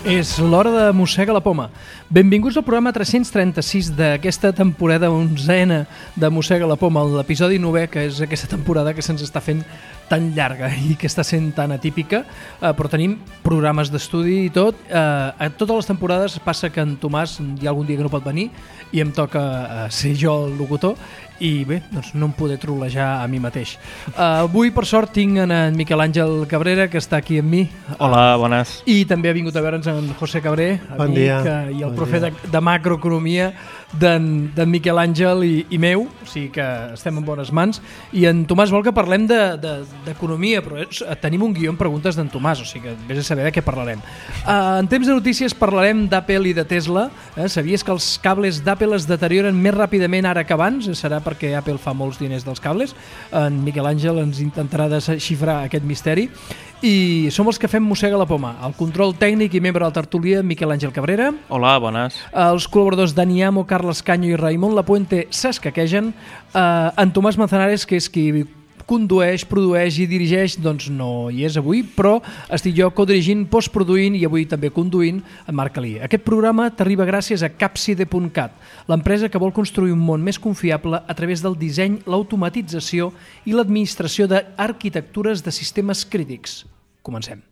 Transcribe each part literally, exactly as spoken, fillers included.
És l'hora de Mossega la Poma. Benvinguts al programa tres-cents trenta-sis d'aquesta temporada onzena de Mossega la Poma, l'episodi novè, que és aquesta temporada que se'ns està fent tan llarga i que està sent tan atípica, eh, però tenim programes d'estudi i tot. Eh, a totes les temporades passa que en Tomàs hi ha algun dia que no pot venir i em toca eh, ser jo el locutor i bé, doncs no em poder trolejar a mi mateix. Uh, avui, per sort, tinc en, en Miquel Àngel Cabrera, que està aquí amb mi. Hola, bones. I també ha vingut a veure'ns en José Cabré, bon amic, dia. Uh, i el bon profe de, de macroeconomia d'en Miquel Àngel i, i meu, o sigui que estem en bones mans. I en Tomàs vol que parlem d'economia, de, de, però és, tenim un guió amb preguntes d'en Tomàs, o sigui que vés a saber de què parlarem. Uh, en temps de notícies parlarem d'Apple i de Tesla. Eh? Sabies que els cables d'Apple es deterioren més ràpidament ara que abans? Serà perquè Apple fa molts diners dels cables. En Miquel Àngel ens intentarà desxifrar aquest misteri. I som els que fem Mossega la Poma. El control tècnic i membre de la tertúlia, Miquel Àngel Cabrera. Hola, bones. Els col·laboradors Dani Amo, Carles Canyo i Raimon Lapuente s'escaquegen. Uh, en Tomàs Manzanares, que és qui condueix, produeix i dirigeix, doncs no hi és avui, però estic jo codirigint, postproduint i avui també conduint en Marc Alí. Aquest programa t'arriba gràcies a Capside punt cat, l'empresa que vol construir un món més confiable a través del disseny, l'automatització i l'administració d'arquitectures de sistemes crítics. Comencem.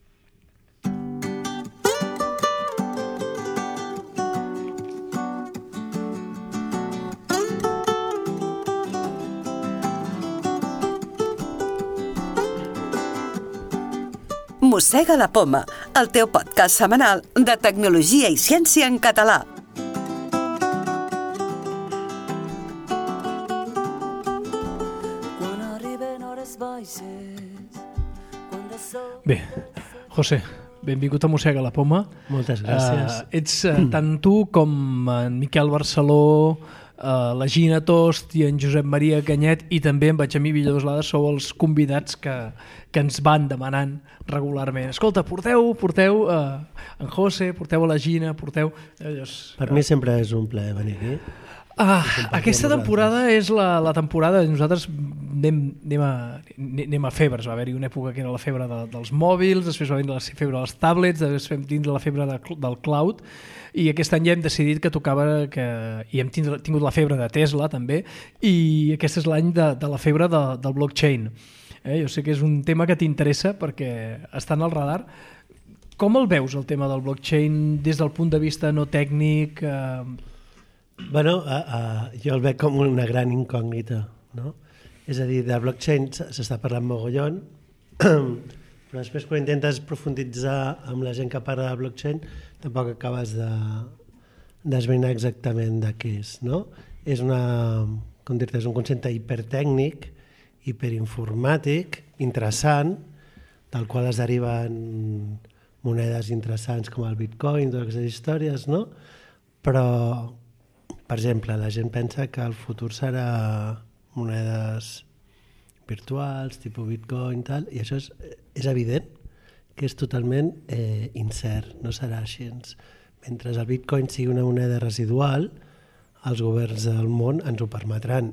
Mossega la Poma, el teu podcast setmanal de tecnologia i ciència en català. Bé, José, benvingut a Mossega la Poma. Moltes gràcies. Uh, ets uh, tant tu com en Miquel Barceló, uh, la Gina Tost i en Josep Maria Canyet i també en Benjamí Villadoslada sou els convidats que, que ens van demanant regularment. Escolta, porteu, porteu uh, en José, porteu a la Gina, porteu... Uh, per mi sempre és un plaer venir aquí. Ah, aquesta temporada és la, la temporada, nosaltres anem, anem, a, anem a febres, va haver-hi una època que era la febre de, dels mòbils, després va venir la febre dels tablets, després vam tindre la febre de, del cloud, i aquest any ja hem decidit que tocava, que, i hem tingut, tingut la febre de Tesla també, i aquest és l'any de, de la febre de, del blockchain. Eh, jo sé que és un tema que t'interessa perquè està en el radar. Com el veus, el tema del blockchain, des del punt de vista no tècnic? Eh, Bueno, uh, uh, jo el veig com una gran incògnita, no? És a dir, de blockchain s'està parlant mogollon, però després quan intentes profunditzar amb la gent que parla de blockchain tampoc acabes de d'esbrinar exactament de què és, no? És una, com dir-te, és un concepte hipertècnic, hiperinformàtic, interessant, del qual es deriven monedes interessants com el Bitcoin, totes aquestes històries, no? Però per exemple, la gent pensa que el futur serà monedes virtuals, tipus Bitcoin, tal, i això és, és evident que és totalment eh, incert, no serà així. Mentre el Bitcoin sigui una moneda residual, els governs del món ens ho permetran.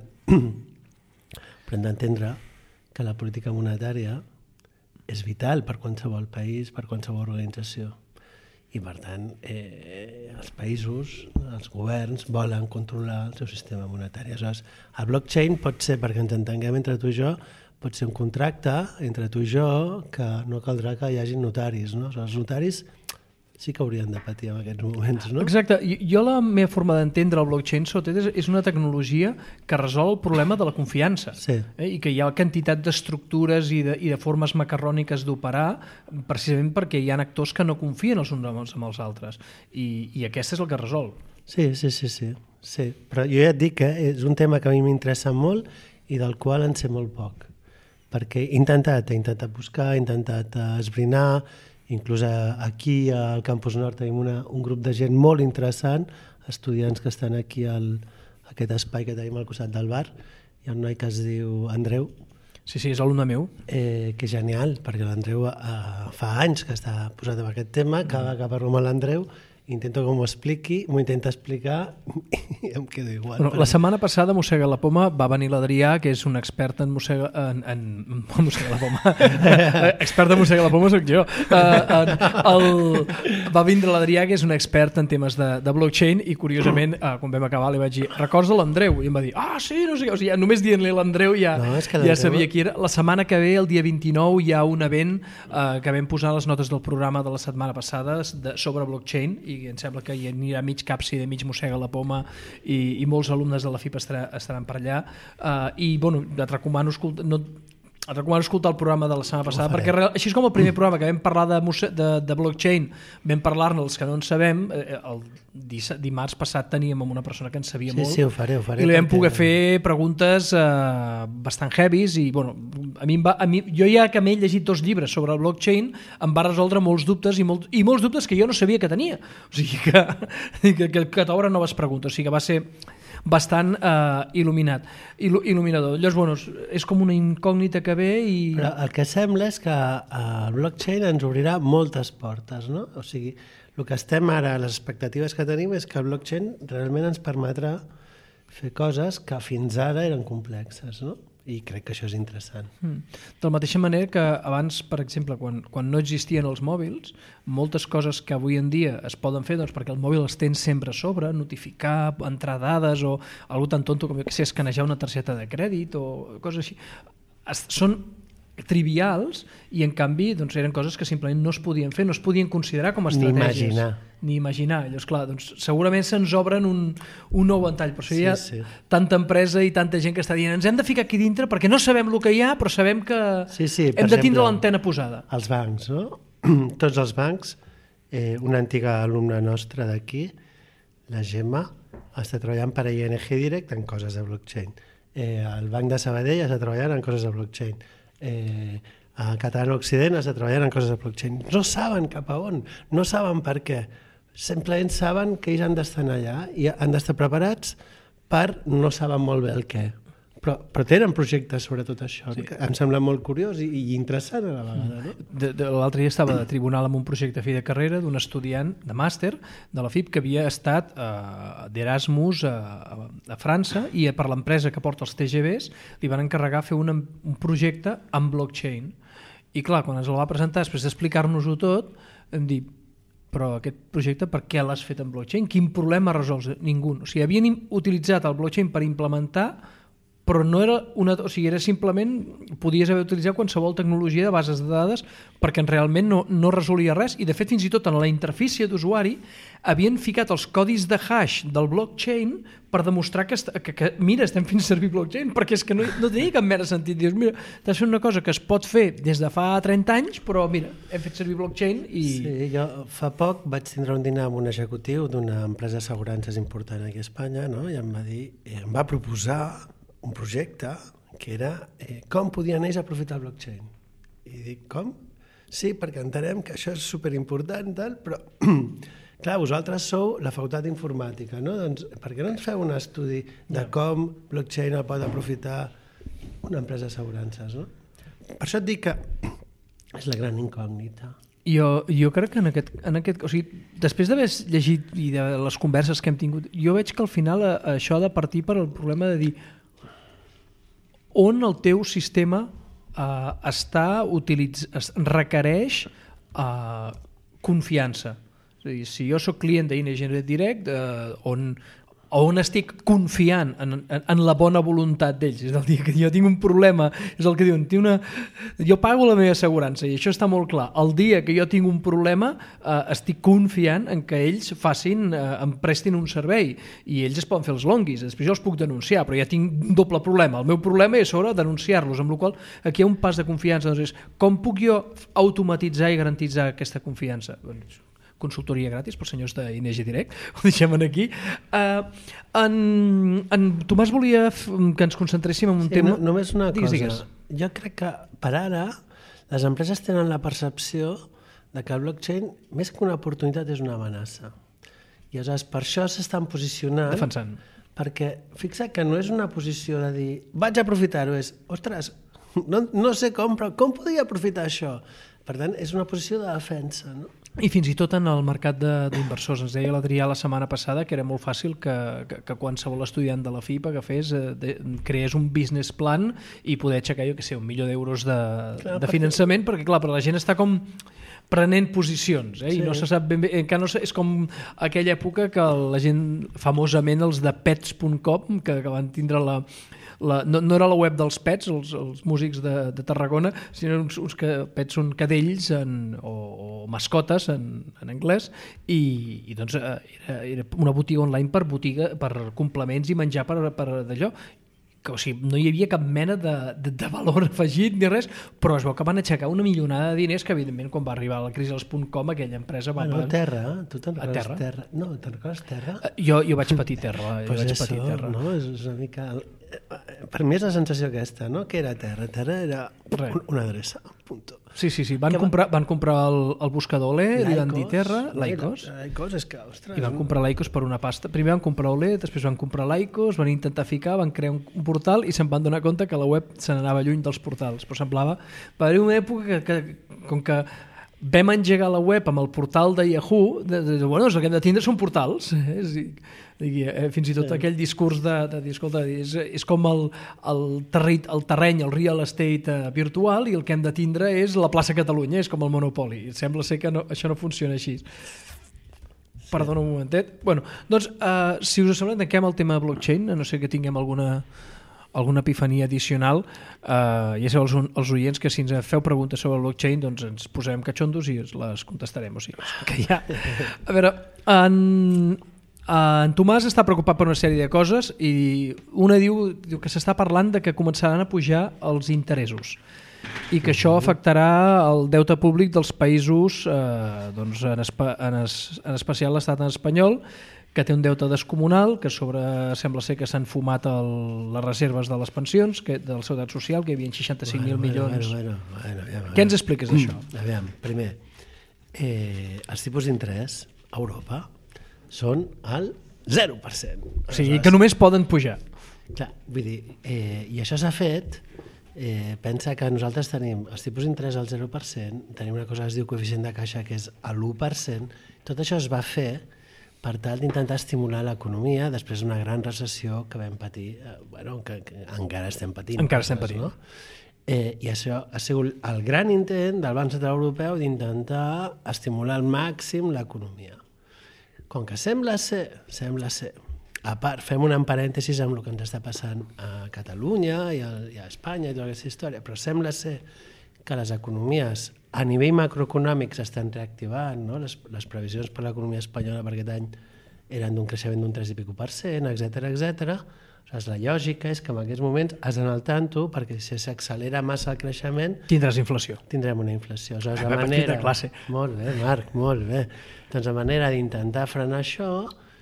Però hem d'entendre que la política monetària és vital per qualsevol país, per qualsevol organització. I per tant, eh, els països, els governs, volen controlar el seu sistema monetari. Aleshores, el blockchain pot ser, perquè ens entenguem entre tu i jo, pot ser un contracte entre tu i jo que no caldrà que hi hagi notaris, no? Els notaris sí que haurien de patir en aquests moments, no? Exacte. Jo la meva forma d'entendre el blockchain sobretot és una tecnologia que resol el problema de la confiança. Sí. Eh? I que hi ha quantitat d'estructures i de, i de formes macarròniques d'operar precisament perquè hi ha actors que no confien els uns amb els altres. I, i aquest és el que resol. Sí, sí, sí, sí, sí. Però jo ja et dic que és un tema que a mi m'interessa molt i del qual en sé molt poc. Perquè he intentat, he intentat buscar, he intentat esbrinar. Inclús aquí al Campus Nord tenim una, un grup de gent molt interessant, estudiants que estan aquí al aquest espai que tenim al costat del bar. Hi ha un noi que es diu Andreu. Sí, sí, és alumne meu. Eh, que és genial, perquè l'Andreu eh, fa anys que està posat en aquest tema, cada vegada que parlo amb l'Andreu intento que m'ho expliqui, m'ho intenta explicar i em quedo igual. Bueno, però... La setmana passada, Mossega la Poma, va venir l'Adrià, que és un expert en mossega... En, en, en mossega la Poma. Expert en mossega la Poma soc jo. Uh, en, el, va vindre l'Adrià, que és un expert en temes de, de blockchain, i curiosament, uh, quan vam acabar, li vaig dir, records l'Andreu? I em va dir, ah, sí, no sé què. O sigui, només dient-li l'Andreu ja, no, ja sabia qui era. La setmana que ve, el dia vint-i-nou, hi ha un event uh, que vam posar les notes del programa de la setmana passada de, sobre blockchain, i em sembla que hi anirà mig capsi de mig Mossega la Poma i, i molts alumnes de la F I P estarà, estaran per allà, uh, i bueno, et recomano escoltar, no, et recomano escoltar el programa de la setmana passada, perquè real, així és com el primer programa que vam parlar de, de, de blockchain, vam parlar-ne els que no en sabem, el dimarts passat teníem amb una persona que en sabia sí, molt, sí, ho faré, ho faré, i li vam perquè... poder fer preguntes uh, bastant heavies, i bueno, a mi, em va, a mi jo ja que m'he llegit dos llibres sobre el blockchain em va resoldre molts dubtes i, molt, i molts dubtes que jo no sabia que tenia, o sigui que, que, que, que t'obren noves preguntes, o sigui que va ser bastant uh, il·luminat, il·lu il·luminador. Llavors, bueno, és com una incògnita que ve i... Però el que sembla és que el blockchain ens obrirà moltes portes, no? O sigui, el que estem ara, les expectatives que tenim és que el blockchain realment ens permetrà fer coses que fins ara eren complexes, no? I crec que això és interessant. Mm. De la mateixa manera que abans, per exemple, quan, quan no existien els mòbils, moltes coses que avui en dia es poden fer doncs, perquè el mòbil els tens sempre a sobre, notificar, entrar dades o algo tan tonto com, jo que sé, escanejar una targeta de crèdit o coses així, es, són trivials i en canvi doncs, eren coses que simplement no es podien fer, no es podien considerar com a estratègies. Ni imaginar. Ni imaginar. Llavors, clar, doncs, segurament se'ns obren un, un nou ventall, per això sí, hi ha sí. tanta empresa i tanta gent que està dient ens hem de ficar aquí dintre perquè no sabem el que hi ha, però sabem que sí, sí, hem de tindre l'antena posada. Els bancs, no? Tots els bancs, eh, una antiga alumna nostra d'aquí, la Gemma, està treballant per a I N G Direct en coses de blockchain. Eh, el Banc de Sabadell està treballant en coses de blockchain. Eh, a Català Occident està treballant en coses de blockchain. No saben cap a on, no saben per què. Simplement saben que ells han d'estar allà i han d'estar preparats per no saben molt bé el què. Però, però tenen projectes sobre tot això, sí. Que em sembla molt curiós i, i interessant a la vegada. No? L'altre dia estava de tribunal amb un projecte a fi de carrera d'un estudiant de màster de la F I P que havia estat eh, d'Erasmus a, a França i per l'empresa que porta els T G Vs li van encarregar fer un, un projecte amb blockchain. I clar, quan ens el va presentar, després d'explicar-nos-ho tot, em dic, però aquest projecte per què l'has fet en blockchain? Quin problema resols? Ningú. O sigui, havien utilitzat el blockchain per implementar, però no era una... O sigui, era simplement... Podies haver utilitzat qualsevol tecnologia de bases de dades perquè realment no, no resolia res i, de fet, fins i tot en la interfície d'usuari havien ficat els codis de hash del blockchain per demostrar que, que, que mira, estem fent servir blockchain, perquè és que no, no tenia cap mena sentit. Dius, mira, t'has fet una cosa que es pot fer des de fa trenta anys, però mira, hem fet servir blockchain i... Sí, jo fa poc vaig tindre un dinar amb un executiu d'una empresa d'assegurances important aquí a Espanya, no? I em va dir, em va proposar un projecte que era eh, com podien ells aprofitar el blockchain. I dic, com? Sí, perquè entenem que això és superimportant, tal, però clar, vosaltres sou la facultat d'informàtica, no? Doncs per què no ens feu un estudi de com blockchain el pot aprofitar una empresa d'assegurances, no? Per això et dic que és la gran incògnita. Jo, jo crec que en aquest, en aquest... O sigui, després d'haver llegit i de les converses que hem tingut, jo veig que al final a, a això ha de partir per el problema de dir on el teu sistema eh, està utilitz... es requereix eh, confiança. És a dir, si jo sóc client d'I N G Direct, eh, on, on estic confiant en, en, en la bona voluntat d'ells, és el dia que jo tinc un problema, és el que diuen, una... jo pago la meva assegurança i això està molt clar. El dia que jo tinc un problema eh, estic confiant en que ells facin, eh, em prestin un servei i ells es poden fer els longuis, després jo els puc denunciar, però ja tinc un doble problema. El meu problema és sobre denunciar-los, amb la qual cosa aquí hi ha un pas de confiança. Doncs és, com puc jo automatitzar i garantitzar aquesta confiança? Doncs consultoria gratis per senyors d'I N G Direct, ho deixem aquí. Uh, en, en Tomàs volia que ens concentréssim en un sí, tema... No, només una digues, cosa. Digues. Jo crec que per ara les empreses tenen la percepció de que el blockchain, més que una oportunitat, és una amenaça. I aleshores per això s'estan posicionant... Defensant. Perquè fixa't que no és una posició de dir vaig aprofitar-ho, és, ostres, no, no sé com, però com podria aprofitar això? Per tant, és una posició de defensa, no? I fins i tot en el mercat d'inversors. Ens deia l'Adrià la setmana passada que era molt fàcil que, que, que qualsevol estudiant de la F I P agafés, eh, de, creés un business plan i poder aixecar, jo què sé, un milió d'euros de, clar, de finançament, perquè clar, però la gent està com prenent posicions, eh? Sí. I no se sap ben bé, encara no sé, és com aquella època que la gent, famosament els de pets punt com, que, que van tindre la... La, no, no era la web dels Pets, els, els músics de, de Tarragona, sinó uns, uns que Pets són cadells en, o, o mascotes en, en anglès, i, i doncs era, era una botiga online per botiga, per complements i menjar per, per d'allò. Que, o sigui, no hi havia cap mena de, de, de valor afegit ni res, però es veu que van aixecar una milionada de diners que, evidentment, quan va arribar la crisi dels .com, aquella empresa va... Bueno, Terra, tu te'n recordes terra? terra? No, te'n recordes Terra? Uh, jo, jo vaig patir Terra. Jo pues vaig això, patir terra. No? És, és una mica... Per mi és la sensació aquesta, no? Que era Terra. Terra era un, una adreça, punto. Sí, sí, sí. Van, comprar, van comprar el, el buscador Olé, li van dir Terra, Lycos. Lycos, és que, ostres... I van comprar Lycos per una pasta. Primer van comprar Olé, després van comprar Lycos, van intentar ficar, van crear un, un portal i se'n van donar compte que la web se n'anava lluny dels portals. Però semblava... Va haver una època que, que com que vam engegar la web amb el portal de Yahoo, de, de, bueno, el que hem de tindre són portals. Eh? És, digui, eh, fins i tot sí. Aquell discurs de, de dir, escolta, és, és com el, el, terreny, el terreny, el real estate eh, virtual, i el que hem de tindre és la plaça Catalunya, és com el Monopoly. I sembla ser que no, això no funciona així. Sí. Perdona un momentet. Bueno, doncs, eh, si us sembla, tanquem el tema de blockchain, a no sé que tinguem alguna... alguna epifania addicional, eh, ja sabeu els, els oients que si ens feu preguntes sobre el blockchain doncs ens posarem catxondos i les contestarem, o sigui, que ja... A veure, en, en Tomàs està preocupat per una sèrie de coses i una diu, diu que s'està parlant de que començaran a pujar els interessos i que això afectarà el deute públic dels països, eh, doncs en, espa, en, es, en especial l'estat espanyol, que té un deute descomunal, que sobre sembla ser que s'han fumat el, les reserves de les pensions, que, del Seguretat Social, que hi havia seixanta-cinc mil bueno, milions. Bueno, bueno, bueno, bueno. Què ens expliques d'això? Aviam, primer, eh, els tipus d'interès a Europa són al zero per cent. O sigui, que només poden pujar. Clar, vull dir, eh, i això s'ha fet, eh, pensa que nosaltres tenim els tipus d'interès al zero per cent, tenim una cosa que es diu coeficient de caixa que és a l'u per cent, tot això es va fer per tal d'intentar estimular l'economia després d'una gran recessió que vam patir, eh, bueno, que, que encara estem patint. Encara estem patint. No? Eh, I això ha sigut el gran intent del Banc Central Europeu d'intentar estimular al màxim l'economia. Com que sembla ser, sembla ser, a part, fem un parèntesis amb el que ens està passant a Catalunya i a, i a Espanya i tota aquesta història, però sembla ser que les economies a nivell macroeconòmic s'estan reactivant, no? les, les previsions per l'economia espanyola per aquest any eren d'un creixement d'un tres i pico per cent, etcètera, etcètera. La lògica és que en aquests moments has d'anar al tanto perquè si s'accelera massa el creixement tindràs inflació. Tindrem una inflació. Aleshores, ah, la manera... de classe. Molt bé, Marc, molt bé. Doncs la manera d'intentar frenar això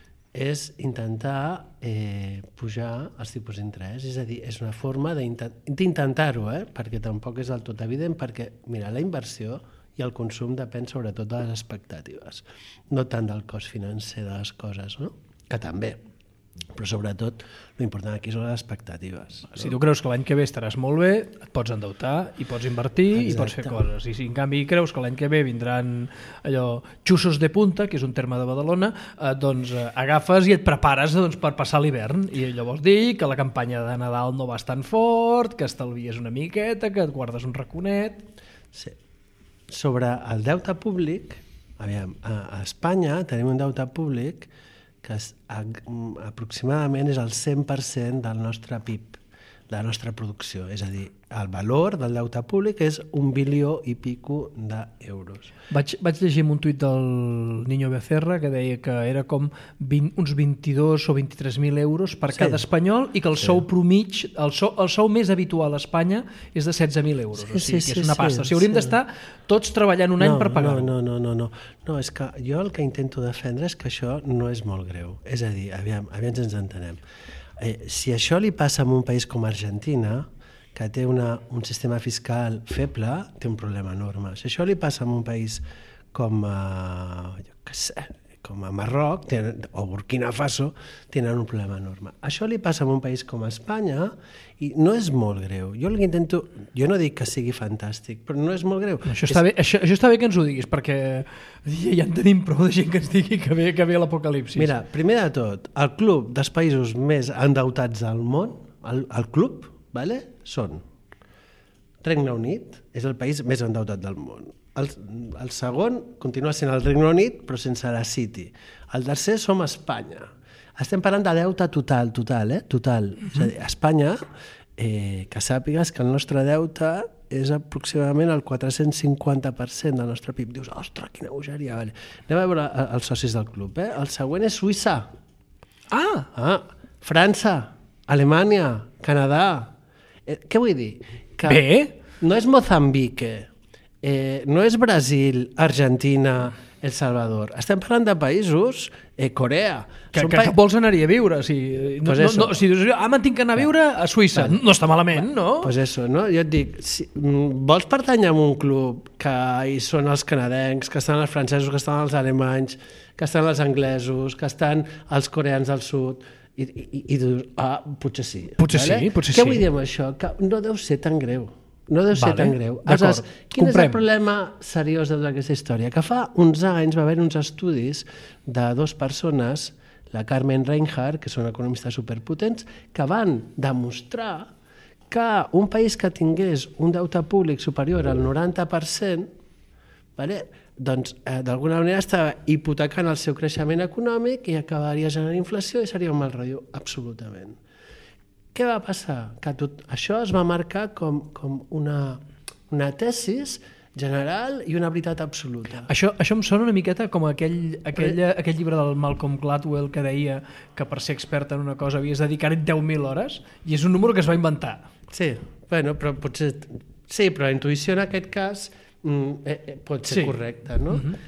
és intentar eh, pujar els tipus d'interès, és a dir, és una forma d'intentar-ho, eh? Perquè tampoc és del tot evident, perquè, mira, la inversió i el consum depèn sobretot de les expectatives, no tant del cost financer de les coses, no? Que també, però sobretot l'important aquí són les expectatives. No? Si tu creus que l'any que ve estaràs molt bé, et pots endeutar i pots invertir. Exacte. I pots fer coses. I si en canvi creus que l'any que ve vindran allò xusos de punta, que és un terme de Badalona, eh, doncs eh, agafes i et prepares doncs, per passar l'hivern. I allò vols dir que la campanya de Nadal no vas tan fort, que estalvies una miqueta, que et guardes un raconet... Sí. Sobre el deute públic, aviam, a, a Espanya tenim un deute públic que és, a, aproximadament és el cent per cent del nostre P I B, de la nostra producció. És a dir, el valor del deute públic és un bilió i pico d'euros. Vaig, vaig llegir un tuit del Niño Becerra que deia que era com vint, uns vint-i-dos o vint-i-tres mil euros per sí. cada espanyol i que el sí. sou promig, el sou, el sou més habitual a Espanya és de setze mil euros. Sí, o sigui, sí, que és una pasta. Sí, o sigui, hauríem sí. d'estar tots treballant un no, any per pagar-ho. No, no, no, no, no. No, és que jo el que intento defendre és que això no és molt greu. És a dir, aviam, aviam ens entenem. Eh, si això li passa a un país com Argentina, que té una, un sistema fiscal feble, té un problema enorme. Si això li passa a un país com, uh, jo què sé, com a Marroc tenen, o Burkina Faso tenen un problema enorme. Això li passa a un país com Espanya i no és molt greu. Jo el que intento, jo no dic que sigui fantàstic, però no és molt greu. Això està, és... bé, això, això està bé que ens ho diguis, perquè ja en tenim prou de gent que ens digui que ve, que ve l'apocalipsis. Mira, primer de tot, el club dels països més endeutats del món, el, el club, vale, són Regne Unit, és el país més endeutat del món. El, el segon continua sent el Regne Unit, però sense la City. El tercer som Espanya. Estem parlant de deute total, total, eh? Total. Uh-huh. És a dir, Espanya, eh, que sàpigues que el nostre deute és aproximadament el quatre-cents cinquanta per cent del nostre P I B. Dius, ostres, quina bogeria. Vale. Anem a veure els socis del club. Eh? El següent és Suïssa. Ah! ah França, Alemanya, Canadà. Eh, què vull dir? Que Bé. No és Mozambique. Eh, no és Brasil, Argentina, El Salvador. Estem parlant de països, eh, Corea. Que, Són que, pa... que vols anar-hi a viure. Si, no, pues no, no, si dius, ah, me'n tinc que anar a viure a Suïssa. Vale. No està malament, no? Pues eso, no? Jo et dic, si, vols pertànyer a un club que hi són els canadencs, que estan els francesos, que estan els alemanys, que estan els anglesos, que estan els coreans del sud, i, i, i dius, ah, potser sí. Potser vale? sí, potser Què sí. vull dir amb això? Que no deu ser tan greu. No deu ser vale. tan greu. D'acord, quin comprem. és el problema seriós de tota aquesta història? Que fa uns anys va haver uns estudis de dues persones, la Carmen Reinhardt, que són economistes superpotents, que van demostrar que un país que tingués un deute públic superior al noranta per cent, vale, doncs eh, d'alguna manera estava hipotecant el seu creixement econòmic i acabaria generant inflació i seria un mal rotllo, absolutament. Què va passar? Que tot això es va marcar com, com una, una tesis general i una veritat absoluta. Això, això em sona una miqueta com aquell, aquell, aquell llibre del Malcolm Gladwell que deia que per ser expert en una cosa havies de dedicar-hi deu mil hores i és un número que es va inventar. Sí, bueno, però potser... Sí, però la intuïció en aquest cas mm, eh, eh, pot ser sí. correcta, no? Uh-huh.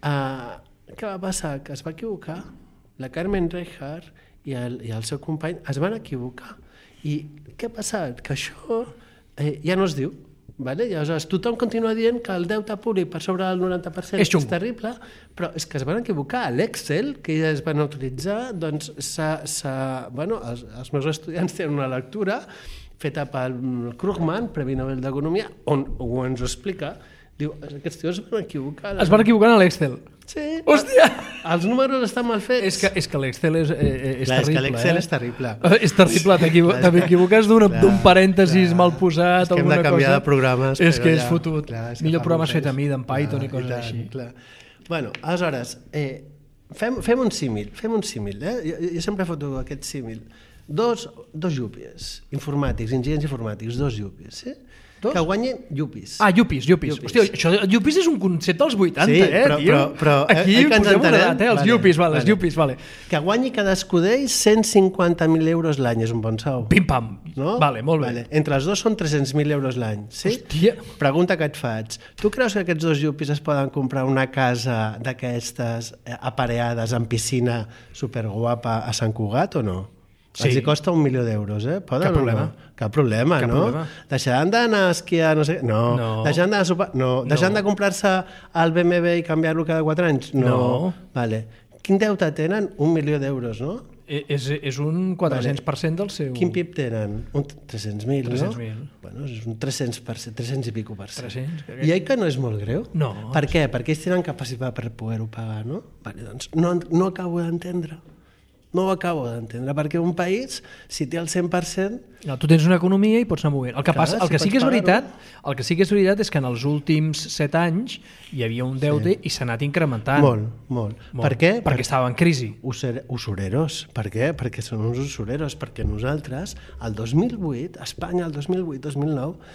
uh, què va passar? Que es va equivocar. La Carmen Reinhardt i el, i el seu company es van equivocar. I què ha passat? Que això eh, ja no es diu. Vale? Llavors, tothom continua dient que el deute públic per sobre del noranta per cent és, és terrible, però és que es van equivocar. L'Excel, que ja es van utilitzar, doncs s'ha, s'ha, bueno, els, els meus estudiants tenen una lectura feta pel Krugman, Premi Nobel d'Economia, on, on ens ho explica. Diu, aquests tios es van equivocar. Es van equivocar en l'Excel. Sí. Hòstia! Els números estan mal fets. És que, és que l'Excel és, eh, és Clar, terrible. És que l'Excel eh? és terrible. És terrible, t'equivoques d'un parèntesis clar, mal posat, és que alguna hem de canviar cosa. de programes. És que és ja, fotut. Clar, és que millor programes fet a mida, en Python clar, i coses i tant, així. Clar. Bueno, aleshores, eh, fem, fem un símil, fem un símil. Eh? Jo, jo sempre foto aquest símil. Dos, dos llupis informàtics, enginyers informàtics, dos llupis, eh? Dos? Que guanyen llupis. Ah, llupis, llupis. llupis. Hòstia, això, llupis és un concepte dels vuitanta, sí, eh, però, tio? Però, però, aquí eh, que ens posem entenem, una edat, eh? Els vale, llupis, vale, vale. els llupis, vale. Que guanyi cadascú d'ells cent cinquanta mil euros l'any, és un bon sou. Pim-pam. No? Vale, molt bé. Vale. Entre els dos són tres-cents mil euros l'any. Sí? Hòstia. Pregunta que et faig. Tu creus que aquests dos llupis es poden comprar una casa d'aquestes apareades amb piscina superguapa a Sant Cugat o no? Sí. Els hi costa un milió d'euros, eh? Poden Cap problema. No? Cap problema, Cap no? problema. Deixaran d'anar a esquiar, no sé... No. No. Deixaran d'anar a sopar... No. Deixaran No. de comprar-se el B M W i canviar-lo cada quatre anys? No. No. Vale. Quin deute tenen? Un milió d'euros, no? Eh, És, és un quatre-cents per cent del seu... Quin P I B tenen? Un tres-cents mil, no? tres-cents mil. Bueno, és un tres-cents per cent, tres-cents i pico per cent. tres-cents, que- I oi que no és molt greu? No. Per què? Perquè ells tenen capacitat per poder-ho pagar, no? Vale, doncs no, no acabo d'entendre. No ho acabo d'entendre, perquè un país, si té el cent per cent... No, tu tens una economia i pots anar movent. El que, Clar, passa, el si que sí pots que és pagar-ho. veritat, el que sí que és veritat és que en els últims set anys hi havia un deute sí. i s'ha anat incrementant. Molt, molt, Molt. Per què? Perquè Per- estava en crisi. Usure- Usureros. Per què? Perquè són uns usureros. Perquè nosaltres, el dos mil vuit, Espanya, el dos mil vuit dos mil nou,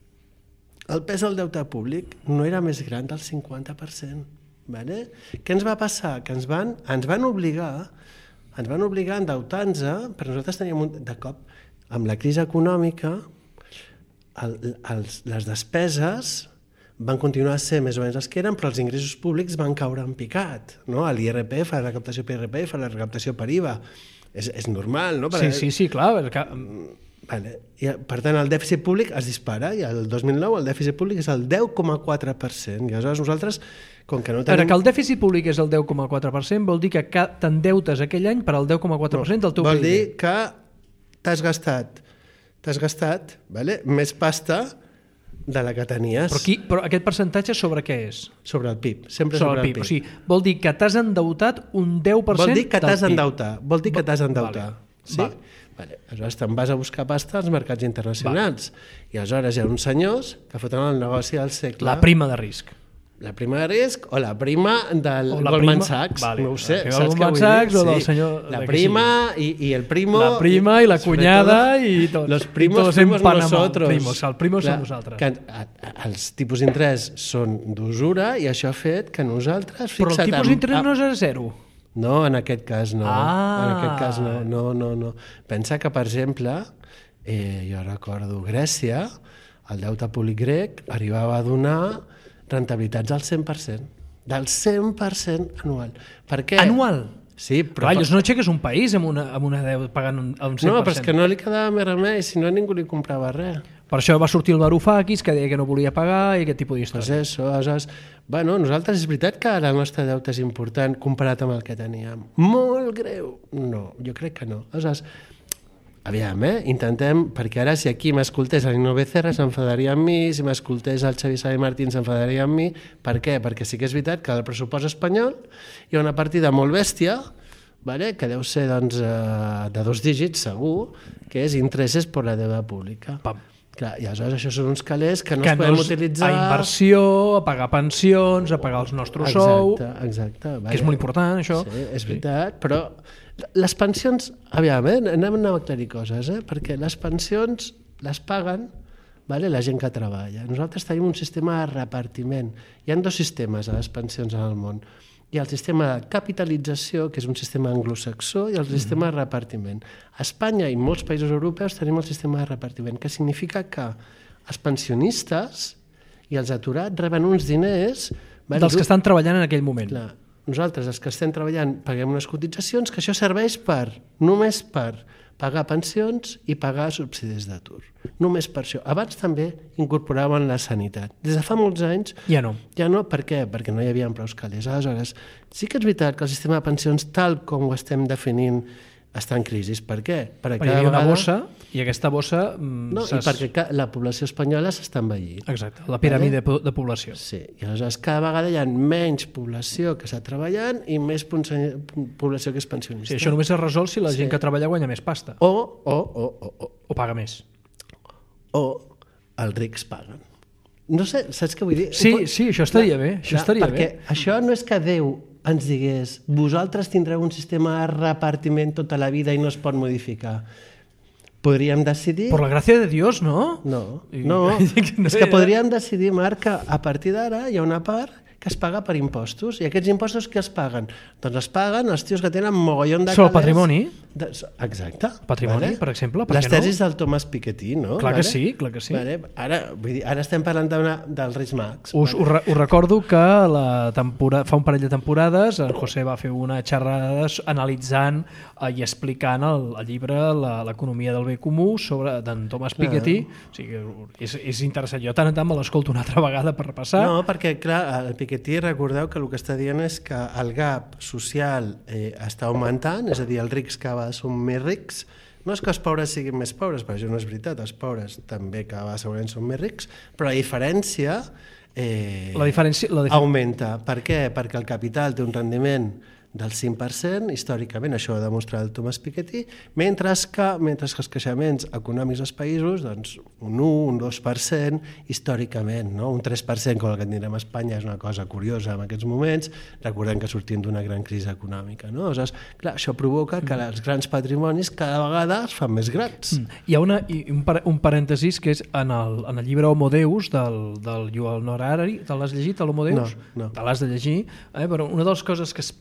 el pes del deute públic no era més gran del cinquanta per cent. Vale? Què ens va passar? Que ens van, ens van obligar ens van obligar a endeutar-nos, però nosaltres teníem un, de cop, amb la crisi econòmica, el, els, les despeses van continuar a ser més o menys les que eren, però els ingressos públics van caure en picat, no? L'I R P F, la recaptació per I R P F, la recaptació per I V A. És, és normal, no? Sí, sí, sí, clar. És que... Vale. I, per tant, el dèficit públic es dispara i el dos mil nou el dèficit públic és el deu coma quatre per cent. I aleshores nosaltres, com que no tenim... Ara, que el dèficit públic és el deu coma quatre per cent vol dir que t'endeutes aquell any per al deu coma quatre per cent del teu vol P I B. dir que t'has gastat, t'has gastat vale, més pasta de la que tenies. Però, aquí, però aquest percentatge sobre què és? Sobre el P I B, sempre sobre, sobre el P I B. O sigui, vol dir que t'has endeutat un deu per cent vol dir que del t'has P I B. endeutat. Vol dir que t'has endeutat. Vale. Sí? Vale. Vale. Aleshores te'n vas a buscar pasta als mercats internacionals. Vale. I aleshores hi ha uns senyors que foten el negoci del segle. La prima de risc. La prima de risc o la prima del o la Goldman prima... Sachs. Vale. No ho sé. El Saps Goldman què vull Sachs dir? o del sí. senyor... La prima i, i el primo... La prima i la cunyada i tots. Los primos tots primos Panamà. nosotros. Primos, el primo Clar, som nosaltres. Que, a, a, els tipus d'interès són d'usura i això ha fet que nosaltres... Però el fixa't, tipus d'interès amb- no és a zero. No, en aquest cas no. Ah. En aquest cas no, no, no, no. Pensa que, per exemple, eh, jo recordo Grècia, el deute públic grec arribava a donar rentabilitats al cent per cent. Del cent per cent anual. Per què? Anual? Sí, però... Clar, no aixeques un país amb una, amb una deu pagant un, un cent per cent. No, però és que no li quedava més remei, si no ningú li comprava res. Per això va sortir el Varoufakis, que deia que no volia pagar i aquest tipus Pues d'històries. eso, aleshores, bueno, nosaltres és veritat que el nostre deute és important comparat amb el que teníem. Molt greu. No, jo crec que no. Aleshores, aviam, eh? Intentem, perquè ara si aquí m'escoltés el Nino Becerra s'enfadaria amb mi, si m'escoltés el Xavi Sabe Martín s'enfadaria amb mi. Per què? Perquè sí que és veritat que al pressupost espanyol hi ha una partida molt bèstia, vale? Que deu ser doncs, eh, de dos dígits segur, que és interessos per la deuda pública. Pam. Clar, i aleshores això són uns calés que no que es poden no és utilitzar... a inversió, a pagar pensions, a pagar els nostres sou, Exacte, exacte. que és molt important, això. Sí, és veritat, però les pensions... Aviam, eh? anem a aclarir coses, eh? perquè les pensions les paguen vale, la gent que treballa. Nosaltres tenim un sistema de repartiment. Hi ha dos sistemes a les pensions en el món. Hi ha el sistema de capitalització, que és un sistema anglosaxó, i el sistema de repartiment. A Espanya i molts països europeus tenim el sistema de repartiment, que significa que els pensionistes i els aturats reben uns diners... Vale, dels que estan treballant en aquell moment. Clar, nosaltres, els que estem treballant, paguem unes cotitzacions, que això serveix per, només per pagar pensions i pagar subsidis d'atur. Només per això. Abans també incorporaven la sanitat. Des de fa molts anys... Ja no. Ja no, per què? Perquè no hi havia prou calés. Aleshores, sí que és veritat que el sistema de pensions, tal com ho estem definint, està en crisi. Per què? Perquè, perquè hi havia una vegada... bossa i aquesta bossa... Mm, No, i perquè la població espanyola s'està envellint. Exacte, la piràmide vale? de població. Sí, i aleshores cada vegada hi ha menys població que està treballant i més població que és pensionista. Sí, això només es resol si la Sí. gent que treballa guanya més pasta. O, o, o, o, o, O paga més. o els rics paguen. No sé, saps què vull dir? Sí, sí, això estaria bé. Això estaria perquè bé. això no és que Déu ens digués vosaltres tindreu un sistema de repartiment tota la vida i no es pot modificar. Podríem decidir... Por la gràcia de Dios, no? No, I- no. no és que era- podríem decidir, Marc, que a partir d'ara hi ha una part que es paga per impostos. I aquests impostos que es paguen? Doncs es paguen els tios que tenen mogollon de Sobre el calés. patrimoni. De... Exacte. Patrimoni, per exemple, per Les què no? tesis del Thomas Piketty, no? Clar que sí, clar que sí. Vale? Ara, vull dir, ara estem parlant d'una- del Rismax. Us, us, re- us recordo que la temporada, fa un parell de temporades en José va fer una xerrada analitzant eh, i explicant el, el llibre la- L'economia del bé comú sobre d'en Thomas Piketty. O sigui, que és, és interessant. Jo tant en tant me l'escolto una altra vegada per repassar. No, perquè clar, el Piketty, recordeu que el que està dient és que el gap social eh, està augmentant, és a dir, els rics cada vegada són més rics. No és que els pobres siguin més pobres, perquè això no és veritat, els pobres també cada vegada segurament són més rics, però la diferència, eh, La diferència... La dif... augmenta. Per què? Perquè el capital té un rendiment del cinc per cent, històricament, això ho ha demostrat el Thomas Piketty, mentre que, mentre que els creixements econòmics dels països, doncs, un u, un dos per cent, històricament, no? Un tres per cent, com el que tindrem a Espanya, és una cosa curiosa en aquests moments, recordem que sortim d'una gran crisi econòmica, no? Aleshores, clar, això provoca que els grans patrimonis cada vegada es fan més grans. Mm. Hi ha una, i un, par un parèntesis que és en el, en el llibre Homo Deus del, del Yuval Noah Harari. Te l'has llegit, l'Homo Deus? No, no. Te l'has de llegir. Eh? Però una de les coses que explica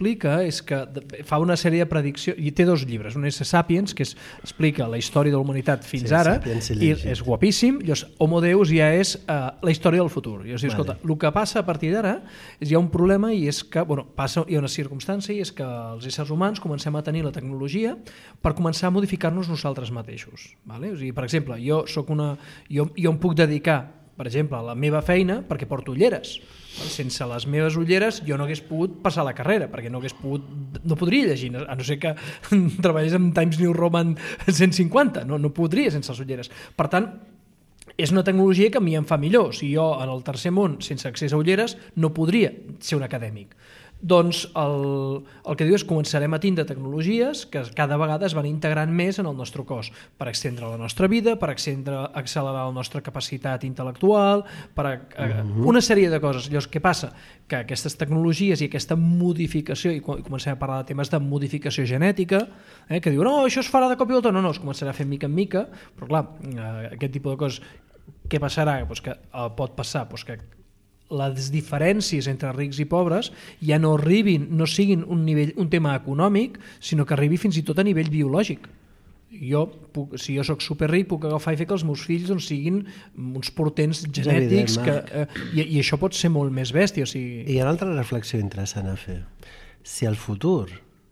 és que fa una sèrie de prediccions, i té dos llibres, un és Sapiens, que és, explica la història de la humanitat fins sí, ara, i llegit. és guapíssim, llavors Homo Deus ja és uh, la història del futur. I llavors, vale. Escolta, el que passa a partir d'ara és hi ha un problema i és que, bueno, passa, hi ha una circumstància i és que els éssers humans comencem a tenir la tecnologia per començar a modificar-nos nosaltres mateixos. Vale? O sigui, per exemple, jo soc una, jo, jo em puc dedicar, per exemple, a la meva feina perquè porto ulleres. Sense les meves ulleres jo no hagués pogut passar la carrera, perquè no hagués pogut, no podria llegir, a no ser que treballés amb Times New Roman cent cinquanta, no, no podria sense les ulleres. Per tant, és una tecnologia que a mi em fa millor. Si jo en el tercer món, sense accés a ulleres, no podria ser un acadèmic. Doncs el, el que diu és que començarem a tindre tecnologies que cada vegada es van integrant més en el nostre cos per extendre la nostra vida, per extendre, accelerar la nostra capacitat intel·lectual, per a, a, una sèrie de coses. Llavors, què passa? Que aquestes tecnologies i aquesta modificació, i comencem a parlar de temes de modificació genètica, eh, que diuen, no, això es farà de cop i volta, no, no, es començarà a fer mica en mica, però clar, aquest tipus de coses, què passarà? Pues que eh, pot passar pues que les diferències entre rics i pobres ja no arribin, no siguin un, nivell, un tema econòmic, sinó que arribi fins i tot a nivell biològic. Jo, puc, si jo sóc superric, puc agafar i fer que els meus fills doncs, siguin uns portents genètics, que, eh, i, i això pot ser molt més bèstia. O sigui... I hi ha una altra reflexió interessant a fer. Si el futur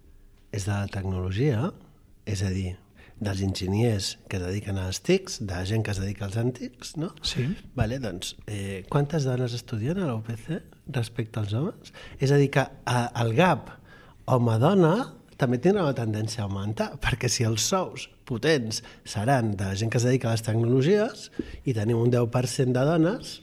és de la tecnologia, és a dir, dels enginyers que es dediquen als T I Cs, de la gent que es dedica als antics, no? Sí. Vale, doncs, eh, quantes dones estudien a la U P C respecte als homes? És a dir, que a, el gap home-dona també tindrà una tendència a augmentar, perquè si els sous potents seran de la gent que es dedica a les tecnologies i tenim un deu per cent de dones,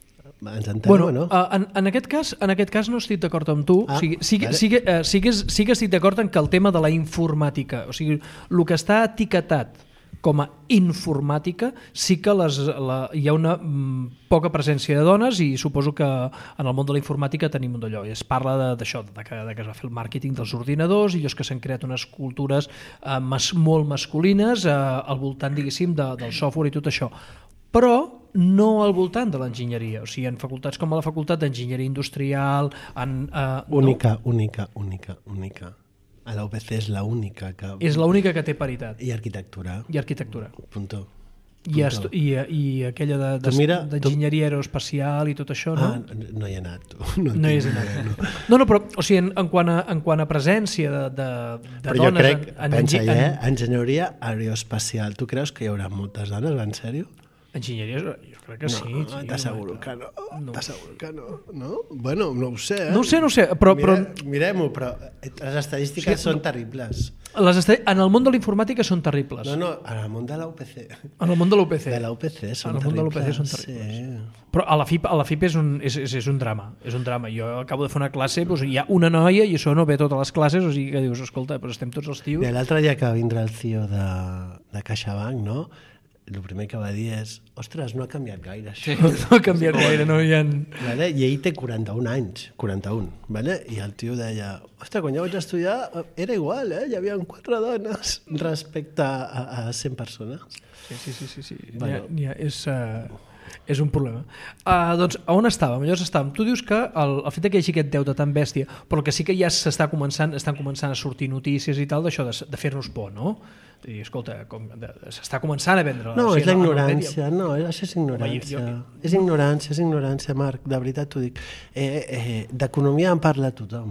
ens entenem, bueno, no? En, en, aquest cas, en aquest cas no estic d'acord amb tu. Ah, o sigui, sí, vale. sí, sí, sí, que, sí que estic d'acord en que el tema de la informàtica, o sigui, el que està etiquetat com a informàtica, sí que les, la, hi ha una mm, poca presència de dones i suposo que en el món de la informàtica tenim un d'allò. Es parla d'això, de, de, que, de que es va fer el màrqueting dels ordinadors i és que s'han creat unes cultures eh, mas, molt masculines eh, al voltant, diguéssim, de, del software i tot això. Però no al voltant de l'enginyeria. O sigui, en facultats com a la facultat d'enginyeria industrial... En, uh, única, no? única, única, única. A la U P C és l'única que... És l'única que té paritat. I arquitectura. I arquitectura. Punto. I, estu i, i aquella d'enginyeria de, aeroespacial i tot això, no? Ah, no hi he anat, tu. No, no hi has anat. No. no, no, però o sigui, en, en, quant a, en quant a presència de, de, de però dones... Però jo crec, en, en, pensa, en, eh? Enginyeria aeroespacial. Tu creus que hi haurà moltes dones, va, en sèrio? Enginyeria, jo crec que sí. No, t'asseguro que no. no. T'asseguro que no. no. Bueno, no ho sé. Eh? No ho sé, no ho sé. Però, Mire, però... Mirem-ho, però les estadístiques o sigui, són terribles. Les estad... En el món de la informàtica són terribles. No, no, en el món de la U P C. En el món de la U P C. De la U P C són en el món terribles. De la U P C són terribles. Sí. Però a la F I P, a la F I P és, un, és, és, és un drama. És un drama. Jo acabo de fer una classe, doncs hi ha una noia i això no ve a totes les classes, o sigui que dius, escolta, però estem tots els tios... L'altre dia que va vindre el C E O de, de CaixaBank, no? El primer que va dir és, ostres, no ha canviat gaire això. Sí, no ha canviat gaire, no hi ha... Vale? I ell té quaranta-un anys, quaranta-un, vale? I el tio deia, ostres, quan jo vaig estudiar era igual, eh? Hi havia quatre dones respecte a, a cent persones. Sí, sí, sí, sí, sí. Bueno. N'hi ha, n'hi ha, és, uh, és un problema. Uh, doncs, a on estàvem? Llavors estàvem. Tu dius que el, el fet que hi hagi aquest deute tan bèstia, però que sí que ja s'està començant, estan començant a sortir notícies i tal d'això, de, de fer-nos por, no? I, escolta, s'està començant a vendre... No, o sigui, és la ignorància, no, això és ignorància. Home, jo, jo... És ignorància, és ignorància, Marc, de veritat t'ho dic. Eh, eh, D'economia en parla tothom.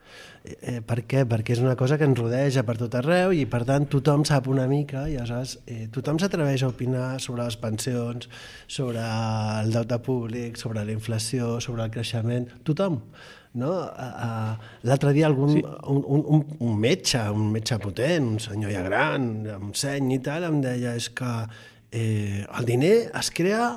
Eh, per què? Perquè és una cosa que ens rodeja per tot arreu i, per tant, tothom sap una mica i, aleshores, eh, tothom s'atreveix a opinar sobre les pensions, sobre el deute públic, sobre la inflació, sobre el creixement. Tothom. No? L'altre dia algun, sí. un, un, un metge, un metge potent, un senyor ja gran, amb seny i tal, em deia és que eh, el diner es crea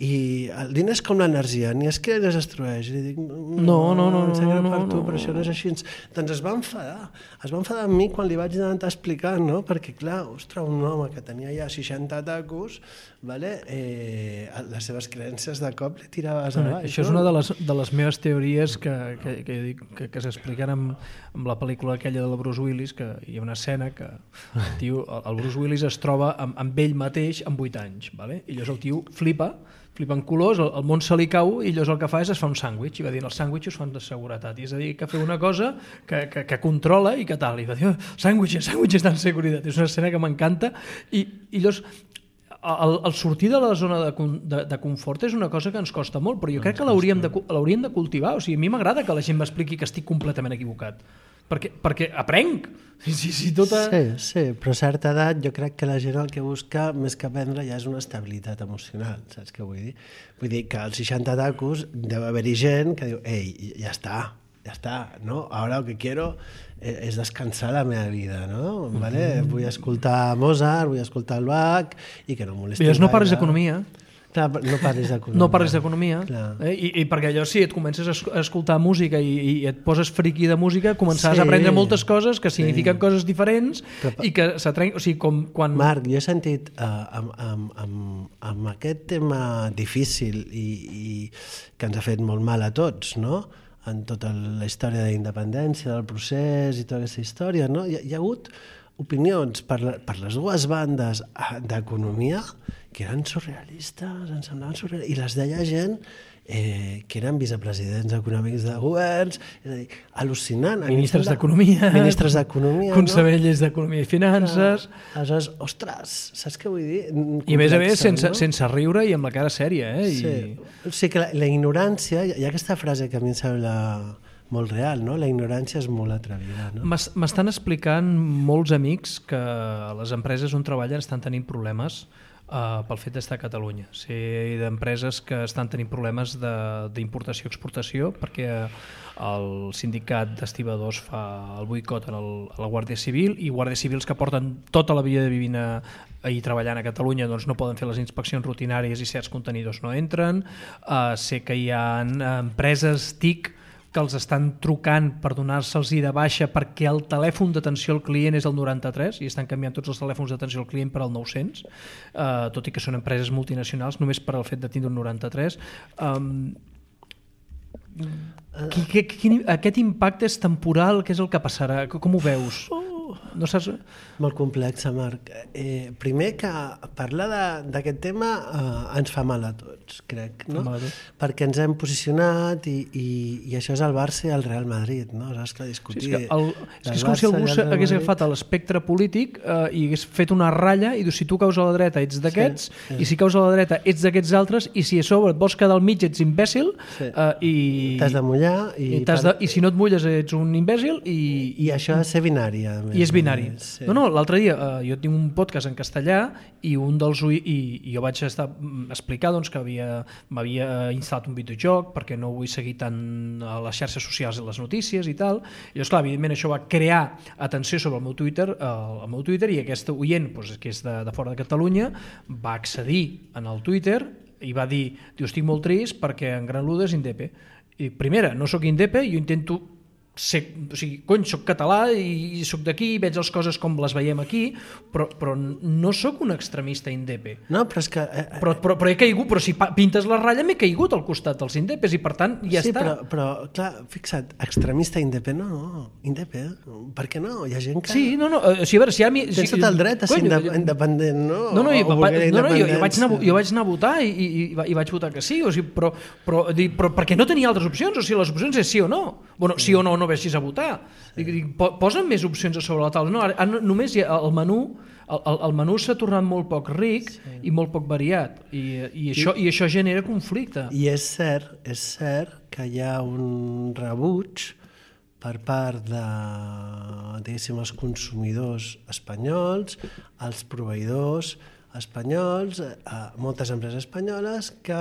i el diner és com l'energia, ni es crea ni es destrueix. I dic, no, no, no, em sap greu no, per tu, no, però això no és així. Doncs es va enfadar, es va enfadar amb mi quan li vaig intentar explicar, no? Perquè clar, ostres, un home que tenia ja seixanta tacos, vale? eh, les seves creences de cop li tiraves a baix. Això és una de les, de les meves teories que, que, que, que, que s'expliquen amb, amb la pel·lícula aquella de la Bruce Willis, que hi ha una escena que el, tio, el Bruce Willis es troba amb, amb ell mateix amb vuit anys, vale? I llavors el tio flipa, flipen colors, el, el món se li cau i llavors el que fa és es fa un sàndwich, i va dir els sàndwichos fan de seguretat, i és a dir, que fer una cosa que, que, que controla i que tal, i va dir, oh, sàndwiches, sàndwiches de seguretat, és una escena que m'encanta, i, i llavors el, el sortir de la zona de, de, de confort és una cosa que ens costa molt, però jo crec que l'hauríem de, l'hauríem de cultivar, o sigui, a mi m'agrada que la gent m'expliqui que estic completament equivocat, perquè, perquè aprenc. Sí, sí, sí, tota... sí, sí, però a certa edat jo crec que la gent el que busca més que aprendre ja és una estabilitat emocional, saps què vull dir? Vull dir que als seixanta tacos deu haver-hi gent que diu, ei, ja està, ja està, no? Ara el que quiero és descansar la meva vida, no? Vale? Vull escoltar Mozart, vull escoltar el Bach i que no molesti gaire. No parles d'economia. Clar, no parlis d'economia. No parlis d'economia. Eh? I, I perquè allò, si et comences a escoltar música i, i et poses friqui de música, començaràs sí, a aprendre moltes coses que signifiquen sí. coses diferents però, i que s'atrenc... O sigui, com quan... Marc, jo he sentit uh, amb, amb, amb, amb aquest tema difícil i, i que ens ha fet molt mal a tots, no?, en tota la història de la independència, del procés i tota aquesta història, no? Hi ha, hi ha hagut opinions per, la, per les dues bandes d'economia que eren surrealistes, ens semblaven surrealistes, i les deia gent eh, que eren vicepresidents econòmics de governs, és a dir, al·lucinant. Ministres d'Economia, ministres d'Economia, consellers no? d'Economia i Finances... Ah, aleshores, ostres, saps què vull dir? Complexa, I a més a més sense, no? sense riure i amb la cara sèria. Eh? I... Sí. O sigui que la, la ignorància, hi ha aquesta frase que a mi em sembla molt real, no? La ignorància és molt atrevida. No? M'estan explicant molts amics que les empreses on treballen estan tenint problemes Uh, pel fet d'estar a Catalunya. Sé d'empreses que estan tenint problemes d'importació-exportació perquè el sindicat d'estibadors fa el boicot a la Guàrdia Civil i guàrdies civils que porten tota la vida vivint a, i treballant a Catalunya doncs no poden fer les inspeccions rutinàries i certs contenidors no entren. Uh, sé que hi ha empreses T I C que els estan trucant per donar-se'ls de baixa perquè el telèfon d'atenció al client és el noranta-tres i estan canviant tots els telèfons d'atenció al client per al nou-cents, uh, tot i que són empreses multinacionals, només per al fet de tindre un noranta-tres. Um, qui, qui, quin, aquest impacte és temporal? Què és el que passarà? Com ho veus? No saps? Molt complex, Marc. Eh, primer que parlar d'aquest tema eh, ens fa mal a tots, crec, no? Tots. Perquè ens hem posicionat i, i, i això és el Barça i el Real Madrid, no? És que discutir... Sí, és, que el, és, que és com si algú hagués agafat l'espectre polític eh, i hagués fet una ratlla i diu, si tu caus a la dreta ets d'aquests, sí, sí. I si caus a la dreta ets d'aquests altres, i si a sobre et vols quedar al mig ets imbècil, sí. eh, i... T'has de mullar i... I, de, i si no et mulles ets un imbècil i... I això és ser binari, a més. I és binari. Sí. No, no, l'altre dia eh, jo tinc un podcast en castellà i un dels i, i jo vaig estar explicar doncs, que havia m'havia instal·lat un videojoc perquè no vull seguir tant a les xarxes socials i les notícies i tal. I llavors, clar, evidentment això va crear atenció sobre el meu Twitter, eh, el meu Twitter i aquest oient, doncs, que és de, de fora de Catalunya, va accedir en el Twitter i va dir, diu, estic molt trist perquè en Granluda és indepe. I primera, no sóc indepe, jo intento ser, o sigui, cony, soc català i soc d'aquí, veig les coses com les veiem aquí, però, però no sóc un extremista indepe. No, però és que... Eh, però, però, però he caigut, però si pintes la ratlla m'he caigut al costat dels indepes i per tant ja sí, està. Sí, però, però clar, fixa't, extremista indepe, no, no, indepe, per què no? Hi ha gent que... Sí, no, no, o sigui, a veure, si ha... Tens si, tot el dret a ser cony, independent, no? No, no, i, o va, no, no jo, jo, vaig anar, jo vaig anar a votar i, i, i vaig votar que sí, o sigui, però, però, però perquè no tenia altres opcions, o sigui, les opcions és sí o no. Bueno, sí o no, no veixis a votar. Sí. Dic, posen més opcions a sobre la taula. No, ara, només hi ha el menú, el, el menú s'ha tornat molt poc ric sí. i molt poc variat i, i, això, I, i això genera conflicte. I és cert, és cert que hi ha un rebuig per part de, diguéssim, els consumidors espanyols, els proveïdors espanyols, eh, moltes empreses espanyoles que,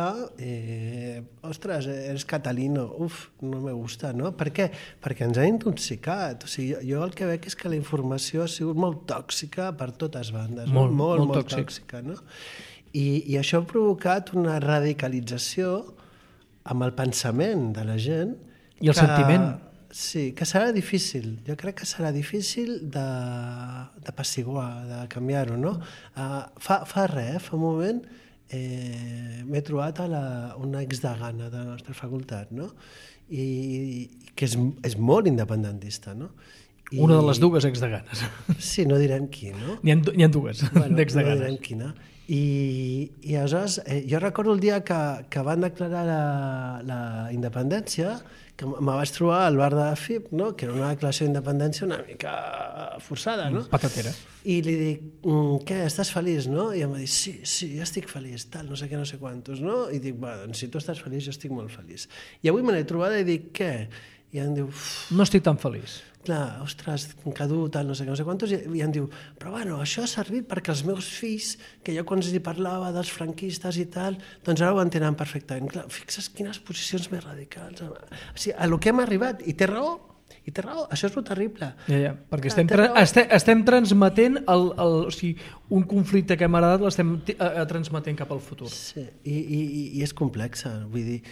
eh, ostres, eres catalino, uf, no me gusta, no? Per què? Perquè ens han intoxicat. O sigui, jo, jo el que veig és que la informació ha sigut molt tòxica per totes bandes, molt, no? molt, molt, molt tòxica, no? I, I això ha provocat una radicalització amb el pensament de la gent. I el que, sentiment. Sí, que serà difícil. Jo crec que serà difícil de, de passiguar, de canviar-ho, no? Uh, fa, fa res, fa un moment, eh, m'he trobat a la, una exdegana de la nostra facultat, no? I, i que és, és molt independentista, no? I, una de les dues exdeganes. Sí, no direm qui, no? N'hi ha, n'hi ha dues, bueno, d'exdeganes. No direm quina. I, i aleshores, eh, jo recordo el dia que, que van declarar la, la independència, que me vaig trobar al bar de la F I P, no? Que era una declaració d'independència una mica forçada, no? Patatera. I li dic, mm, què, estàs feliç, no? I em va dir, sí, sí, jo estic feliç, tal, no sé què, no sé quantos, no? I dic, va, doncs si tu estàs feliç, jo estic molt feliç. I avui me l'he trobada i dic, què? I em diu, no estic tan feliç. Clar, ostres, que dur, tal, no sé què, no sé quantos, i, i em diu, però bueno, això ha servit perquè els meus fills, que jo quan els hi parlava dels franquistes i tal, doncs ara ho entenen perfectament. Clar, fixa't quines posicions més radicals. O sigui, a lo que hem arribat, i té raó, i té raó, això és lo terrible. Ja, ja, perquè estem, tra estem, estem transmetent el, el, o sigui, un conflicte que hem heredat l'estem transmetent cap al futur. Sí, i, i, i és complexa, vull dir,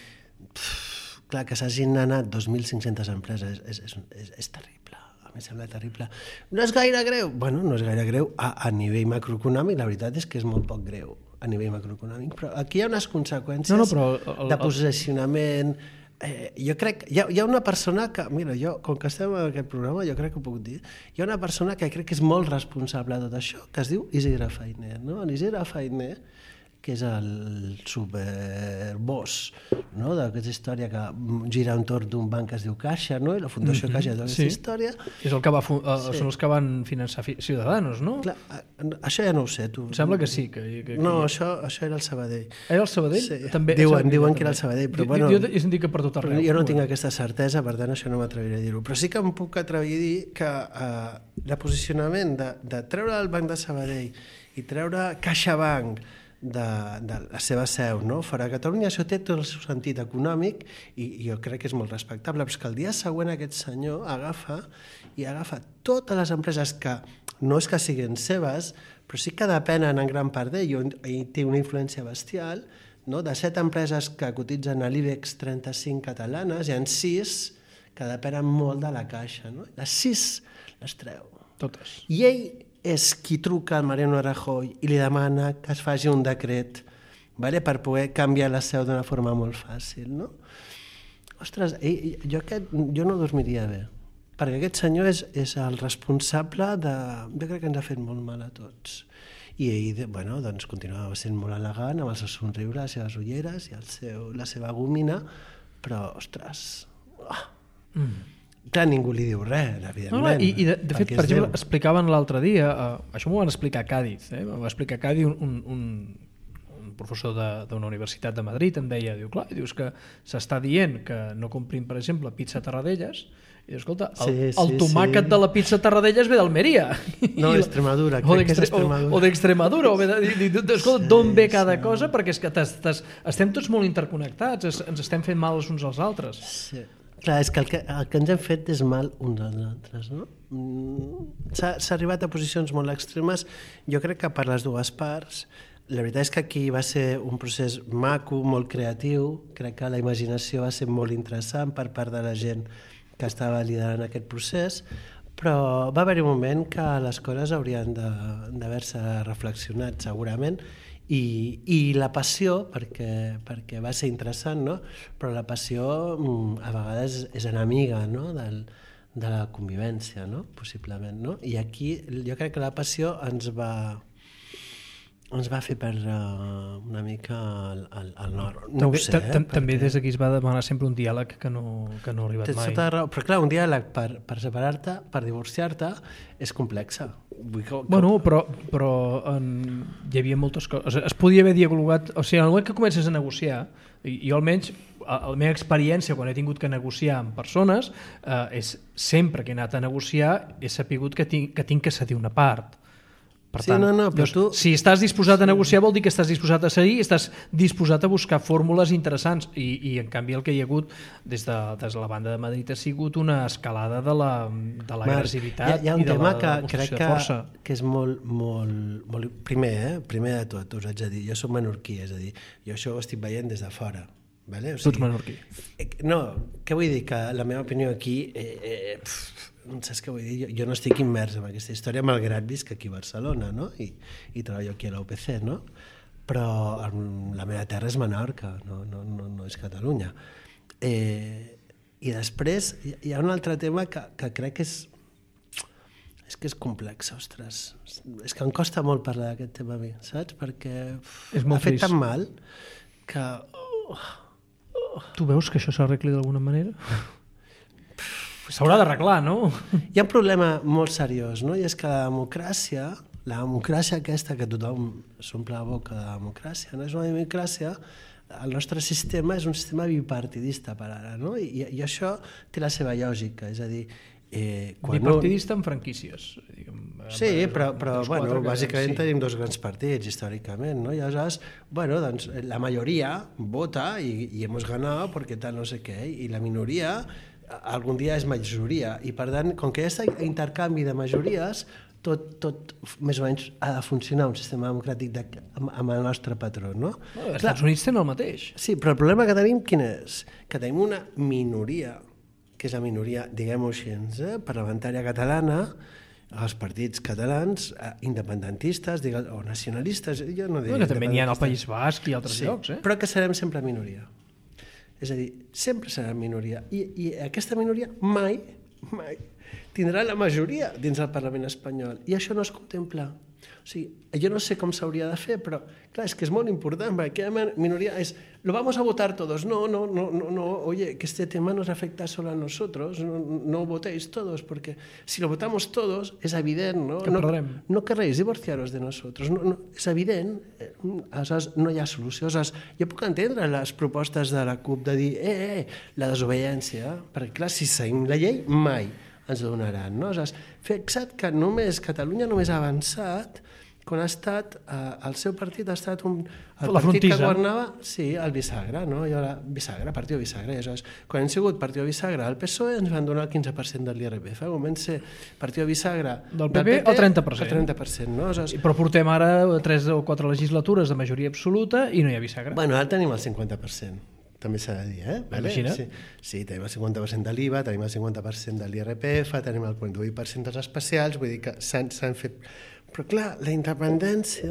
pff, clar, que s'hagin anat dos mil cinc-centes empreses és, és, és, és terrible. A mi sembla terrible. No és gaire greu? Bueno, no és gaire greu a, a nivell macroeconòmic, la veritat és que és molt poc greu a nivell macroeconòmic, però aquí hi ha unes conseqüències no, no, però el, de posicionament. Eh, jo crec, hi ha, hi ha una persona que, mira, jo, com que estem en aquest programa, jo crec que ho puc dir, hi ha una persona que crec que és molt responsable de tot això, que es diu Isidre Fainé, no? Isidre Fainé, que és el superboss, no? D'aquesta història que gira entorn d'un banc que es diu Caixa, no? I la Fundació Caixa de aquesta sí. història. És el que va uh, sí. Són els que van finançar Ciudadanos, no? Clar, això ja no ho sé, tu. Em sembla que sí. Que, que, que... No, això, això era el Sabadell. Era el Sabadell? Sí. També, diuen, Sabadell, diuen també. que era el Sabadell, però jo, bueno... Jo he sentit que per tot arreu. Jo no tinc aquesta certesa, per tant això no m'atreviré a dir-ho. Però sí que em puc atrevir a dir que eh, el posicionament de, de treure el Banc de Sabadell i treure CaixaBank de, de la seva seu, no? Fora de Catalunya, això té tot el seu sentit econòmic i, i jo crec que és molt respectable, però és que el dia següent aquest senyor agafa i agafa totes les empreses que no és que siguin seves, però sí que depenen en gran part d'ell i té una influència bestial, no? De set empreses que cotitzen a l'IBEX trenta-cinc catalanes, hi ha sis que depenen molt de la Caixa, no? Les sis les treu. Totes. I ell és qui truca al Mariano Rajoy i li demana que es faci un decret, vale, per poder canviar la seu d'una forma molt fàcil, no? Ostres, ell, jo, aquest, jo no dormiria bé, perquè aquest senyor és, és el responsable de... Jo crec que ens ha fet molt mal a tots. I ell, bueno, doncs continuava sent molt elegant, amb el seu somriure, les seves ulleres i el seu, la seva gomina, però, ostres... Oh. Mm. Clar, ningú li diu res, evidentment. No, no, I, i de, de fet, per exemple, explicaven l'altre dia, uh, això m'ho van explicar a Càdiz, eh? M'ho va explicar a Càdiz un, un, un, un professor d'una universitat de Madrid, em deia, diu, clar, dius que s'està dient que no comprim, per exemple, pizza Tarradellas, i dius, escolta, el, sí, sí, el tomàquet sí. de la pizza Tarradellas ve d'Almeria. No, d'Extremadura, crec que és Extremadura. O d'Extremadura, o d'Escolta, d'on ve cada sí. cosa? Perquè és que tas, tas, estem tots molt interconnectats, es, ens estem fent mal els uns als altres. Sí. Clar, és que el, que el que ens hem fet és mal uns als altres, no? S'ha arribat a posicions molt extremes, jo crec que per les dues parts. La veritat és que aquí va ser un procés maco, molt creatiu, crec que la imaginació va ser molt interessant per part de la gent que estava liderant aquest procés, però va haver-hi un moment que les coses haurien d'haver-se reflexionat segurament. I, i la passió, perquè, perquè va ser interessant, no? Però la passió a vegades és enemiga, no? Del, de la convivència, no? Possiblement, no? I aquí jo crec que la passió ens va, ens va fer perdre una mica el, el, el nord. No també, ho sé, eh? També des d'aquí es va demanar sempre un diàleg que no, que no ha arribat mai. Raó. Però clar, un diàleg per, per separar-te, per divorciar-te, és complexa. Vull que, que... Bueno, però, però en, hi havia moltes coses. Es podia haver dialogat... O sigui, en el moment que comences a negociar, i jo almenys, a la meva experiència quan he tingut que negociar amb persones, eh, és sempre que he anat a negociar he sapigut que tinc que, tinc que cedir una part. Per sí, tant, no, no, però doncs, tu... si estàs disposat a negociar vol dir que estàs disposat a seguir i estàs disposat a buscar fórmules interessants i, i en canvi el que hi ha hagut des de, des de la banda de Madrid ha sigut una escalada de la, de l'agressivitat hi ha, hi ha un i de tema la, que de crec de que, força. Que és molt, molt, molt... Primer, eh? Primer de tot, us haig de dir, jo soc menorquí, és a dir, jo això ho estic veient des de fora. Vale? O sigui, tu ets menorquí. Eh, no, què vull dir? Que la meva opinió aquí... Eh, eh, pff, saps què vull dir? Jo, jo no estic immers en aquesta història, malgrat visc aquí a Barcelona, no? I, i treballo aquí a la U P C, no? Però la meva terra és Menorca, no, no, no, no és Catalunya. Eh, I després hi ha un altre tema que, que crec que és, és que és complex, ostres. És que em costa molt parlar d'aquest tema a mi, saps? Perquè uf, m'ha fet tan mal que... Oh, oh. Tu veus que això s'arregli d'alguna manera? S'haurà d'arreglar, no? Hi ha un problema molt seriós, no? I és que la democràcia, la democràcia aquesta que tothom s'omple la boca de democràcia, no és una democràcia, el nostre sistema és un sistema bipartidista per ara, no? I, i això té la seva lògica, és a dir, Eh, quan bipartidista amb franquícies, diguem, sí, però, però bueno, bàsicament sí. Tenim dos grans partits històricament, no? I aleshores, bueno, doncs la majoria vota i, i hemos ganado porque tal no sé què, i la minoria algun dia és majoria, i per tant, com que hi ha aquest intercanvi de majories, tot, tot més o menys ha de funcionar un sistema democràtic de, amb, amb el nostre patró, no? Bueno, els Estats Units tenen el mateix. Sí, però el problema que tenim quin és? Que tenim una minoria, que és la minoria, diguem-ho així, eh, parlamentària catalana, els partits catalans, eh, independentistes, diguem, o nacionalistes, jo no diria... Bueno, que també n'hi ha al País Basc i altres sí, llocs, eh? Però que serem sempre minoria. És a dir, sempre serà minoria. I, i aquesta minoria mai, mai tindrà la majoria dins del Parlament espanyol. I això no es contempla. O sigui, jo no sé com s'hauria de fer, però clar, és que és molt important, perquè la minoria és, lo vamos a votar todos, no, no, no, no, no, oye, que este tema nos afecta solo a nosotros, no, no votéis todos, porque si lo votamos todos, es evident, no? Que perdrem. No, no querréis divorciaros de nosotros, no, no, és evident, eh, aleshores no hi ha solució, aleshores jo puc entendre les propostes de la CUP de dir, eh, eh, la desobediència, perquè clar, si seguim la llei, mai ens donaran, no? Aleshores, fixa't que només Catalunya només ha avançat quan ha estat, eh, el seu partit ha estat un, el la partit frontisa. que governava, sí, el Bisagra, no? I ara, Bisagra, Partido Bisagra, i aleshores, quan hem sigut Partido Bisagra al P S O E ens van donar el quinze per cent del I R P F, al moment ser Partido Bisagra del P P, el trenta per cent. El trenta per cent, no? Aleshores, però portem ara tres o quatre legislatures de majoria absoluta i no hi ha Bisagra. Bueno, ara tenim el cinquanta per cent. També s'ha de dir, eh? Vale? Imagina't. Sí, sí, tenim el cinquanta per cent de l'I V A, tenim el cinquanta per cent de l'I R P F, tenim el quaranta-vuit per cent dels especials, vull dir que s'han fet... Però clar, la independència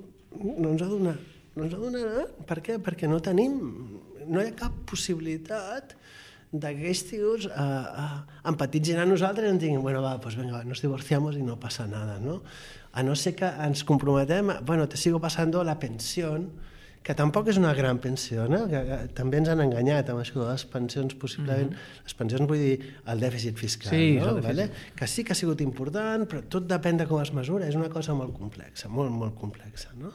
no ens ha donat. No ens ha donat, per què? Perquè no tenim, no hi ha cap possibilitat de que aquests tios eh, eh, empatitzin a nosaltres i ens diguin, bueno, va, pues venga, nos divorciamos y no pasa nada, ¿no? A no ser que ens comprometem, a, bueno, te sigo pasando la pensión, que tampoc és una gran pensió, no? que, que també ens han enganyat amb això de les pensions, possiblement, mm-hmm. les pensions vull dir el dèficit fiscal, sí, no? el Vale? Que sí que ha sigut important, però tot depèn de com es mesura, és una cosa molt complexa, molt, molt complexa, no?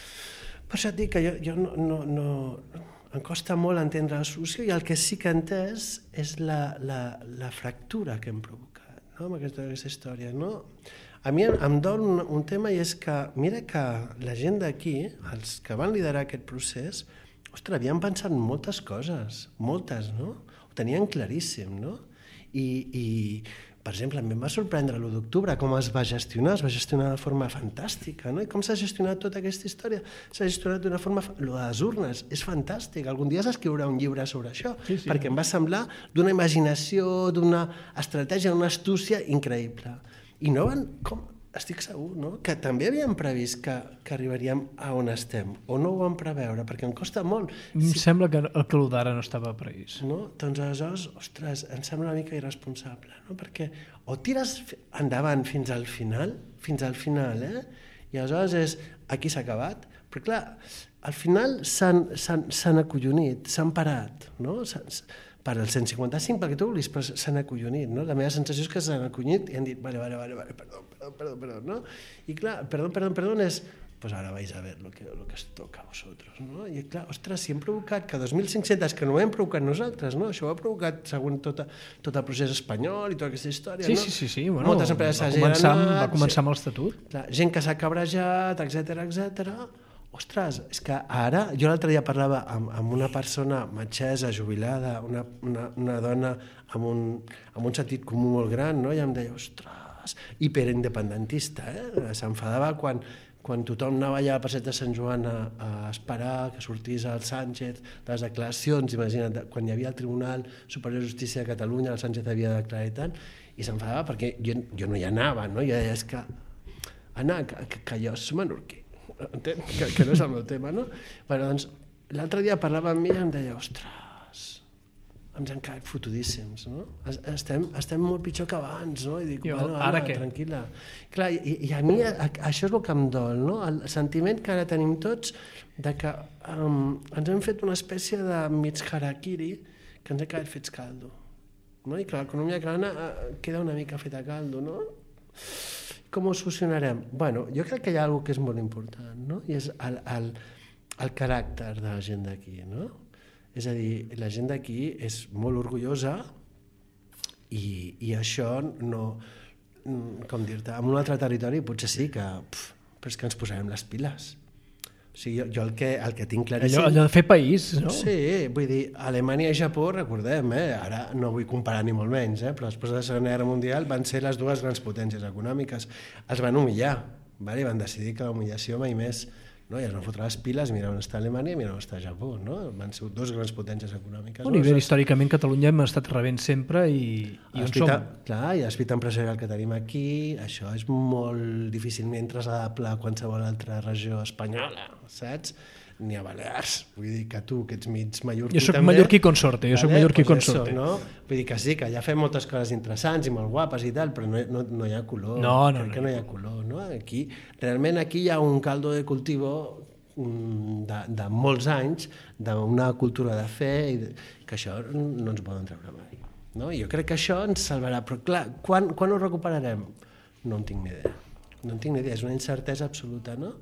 Per això et dic que jo, jo no, no, no... em costa molt entendre la solució i el que sí que he entès és la, la, la fractura que hem provocat, no? Amb aquesta, aquesta història, no? A mi em dol un, un tema i és que, mira que la gent d'aquí, els que van liderar aquest procés, ostres, havien pensat moltes coses, moltes, no? Ho tenien claríssim, no? I, i per exemple, a mi em va sorprendre l'u d'octubre com es va gestionar, es va gestionar de forma fantàstica, no? I com s'ha gestionat tota aquesta història? S'ha gestionat d'una forma... Lo de les urnes és fantàstic, algun dia s'escriurà un llibre sobre això, sí, sí. Perquè em va semblar d'una imaginació, d'una estratègia, d'una astúcia increïble. I no van, com, estic segur, no? Que també havíem previst que, que arribaríem a on estem, o no ho vam preveure, perquè em costa molt. Em si... sembla que el que d'ara no estava previst. No? Doncs aleshores, ostres, em sembla una mica irresponsable, no? Perquè o tires endavant fins al final, fins al final, eh? I aleshores és, aquí s'ha acabat, però clar, al final s'han acollonit, s'han parat, no? Per al cent cinquanta-cinc, perquè tu vulguis, però s'han acollonit, no? La meva sensació és que s'han acollonit i han dit, vale, vale, vale, vale, perdó, perdó, perdó, perdó, no? I clar, perdó, perdó, perdó, és, pues ahora vais a ver lo que, lo que os toca a vosotros, no? I clar, ostres, si hem provocat que dos mil cinc-cents, que no ho hem provocat nosaltres, no? Això ho ha provocat segons tot, tot el procés espanyol i tota aquesta història, sí, no? Sí, sí, sí, bueno, moltes empreses va començar, amb, va començar amb l'Estatut. Clar, gent que s'ha cabrejat, etcètera, etcètera. Ostres, és que ara, jo l'altre dia parlava amb, amb una persona metgessa, jubilada, una, una, una dona amb un, amb un sentit comú molt gran, no? I em deia, ostres, hiperindependentista, eh? S'enfadava quan, quan tothom anava allà al passeig de Sant Joan a, a esperar que sortís el Sánchez, les declaracions, imagina't, quan hi havia el Tribunal Superior de Justícia de Catalunya, el Sánchez havia de declarar i tant, i s'enfadava perquè jo, jo no hi anava, no? I deia, és que, Anna, que, que, que jo som menorquí, entén? Que, que no és el meu tema, no? Bueno, doncs, l'altre dia parlava amb mi i em deia, ostres, ens han quedat fotudíssims, no? Estem, estem molt pitjor que abans, no? I dic, jo, bueno, ara Anna, què? Tranquil·la. Clar, i, i a mi a, a, això és el que em dol, no? El sentiment que ara tenim tots de que um, ens hem fet una espècie de mig harakiri que ens ha quedat fets caldo, no? I que l'economia catalana uh, queda una mica feta caldo, no? Com ho solucionarem? Bueno, jo crec que hi ha alguna que és molt important, no? I és el, el, el caràcter de la gent d'aquí, no? És a dir, la gent d'aquí és molt orgullosa i, i això no, com dir-te, en un altre territori potser sí que, pf, però és que ens posarem les piles. O sigui, jo, jo el, que, el que tinc claríssim... Allò, allò de fer país, no? Sí, vull dir, Alemanya i Japó, recordem, eh? Ara no vull comparar ni molt menys, eh? Però després de la Segona Guerra Mundial van ser les dues grans potències econòmiques. Els van humillar, vale? Van decidir que la humiliació mai més... No? I es van fotre les piles, mira on està Alemanya i mira on està Japó, no? Van ser dos grans potències econòmiques. A nivell, històricament, Catalunya hem estat rebent sempre i, i on som. Clar, i l'esprit empresarial que tenim aquí, això és molt difícilment trasladable a qualsevol altra regió espanyola, saps? Ni a Balears. Vull dir que tu, que ets mig mallorquí jo soc també... mallorquí consorte, jo vale? soc mallorquí pues consorte. Eso, no? Vull dir que sí, que ja fem moltes coses interessants i molt guapes i tal, però no, no, no hi ha color. No, no, Crec no. que no hi ha color, no? Aquí, realment aquí hi ha un caldo de cultivo de, de molts anys, d'una cultura de fe, i de, que això no ens poden treure mai. No? I jo crec que això ens salvarà, però clar, quan, quan ho recuperarem? No en tinc ni idea. No en tinc ni idea, és una incertesa absoluta, no?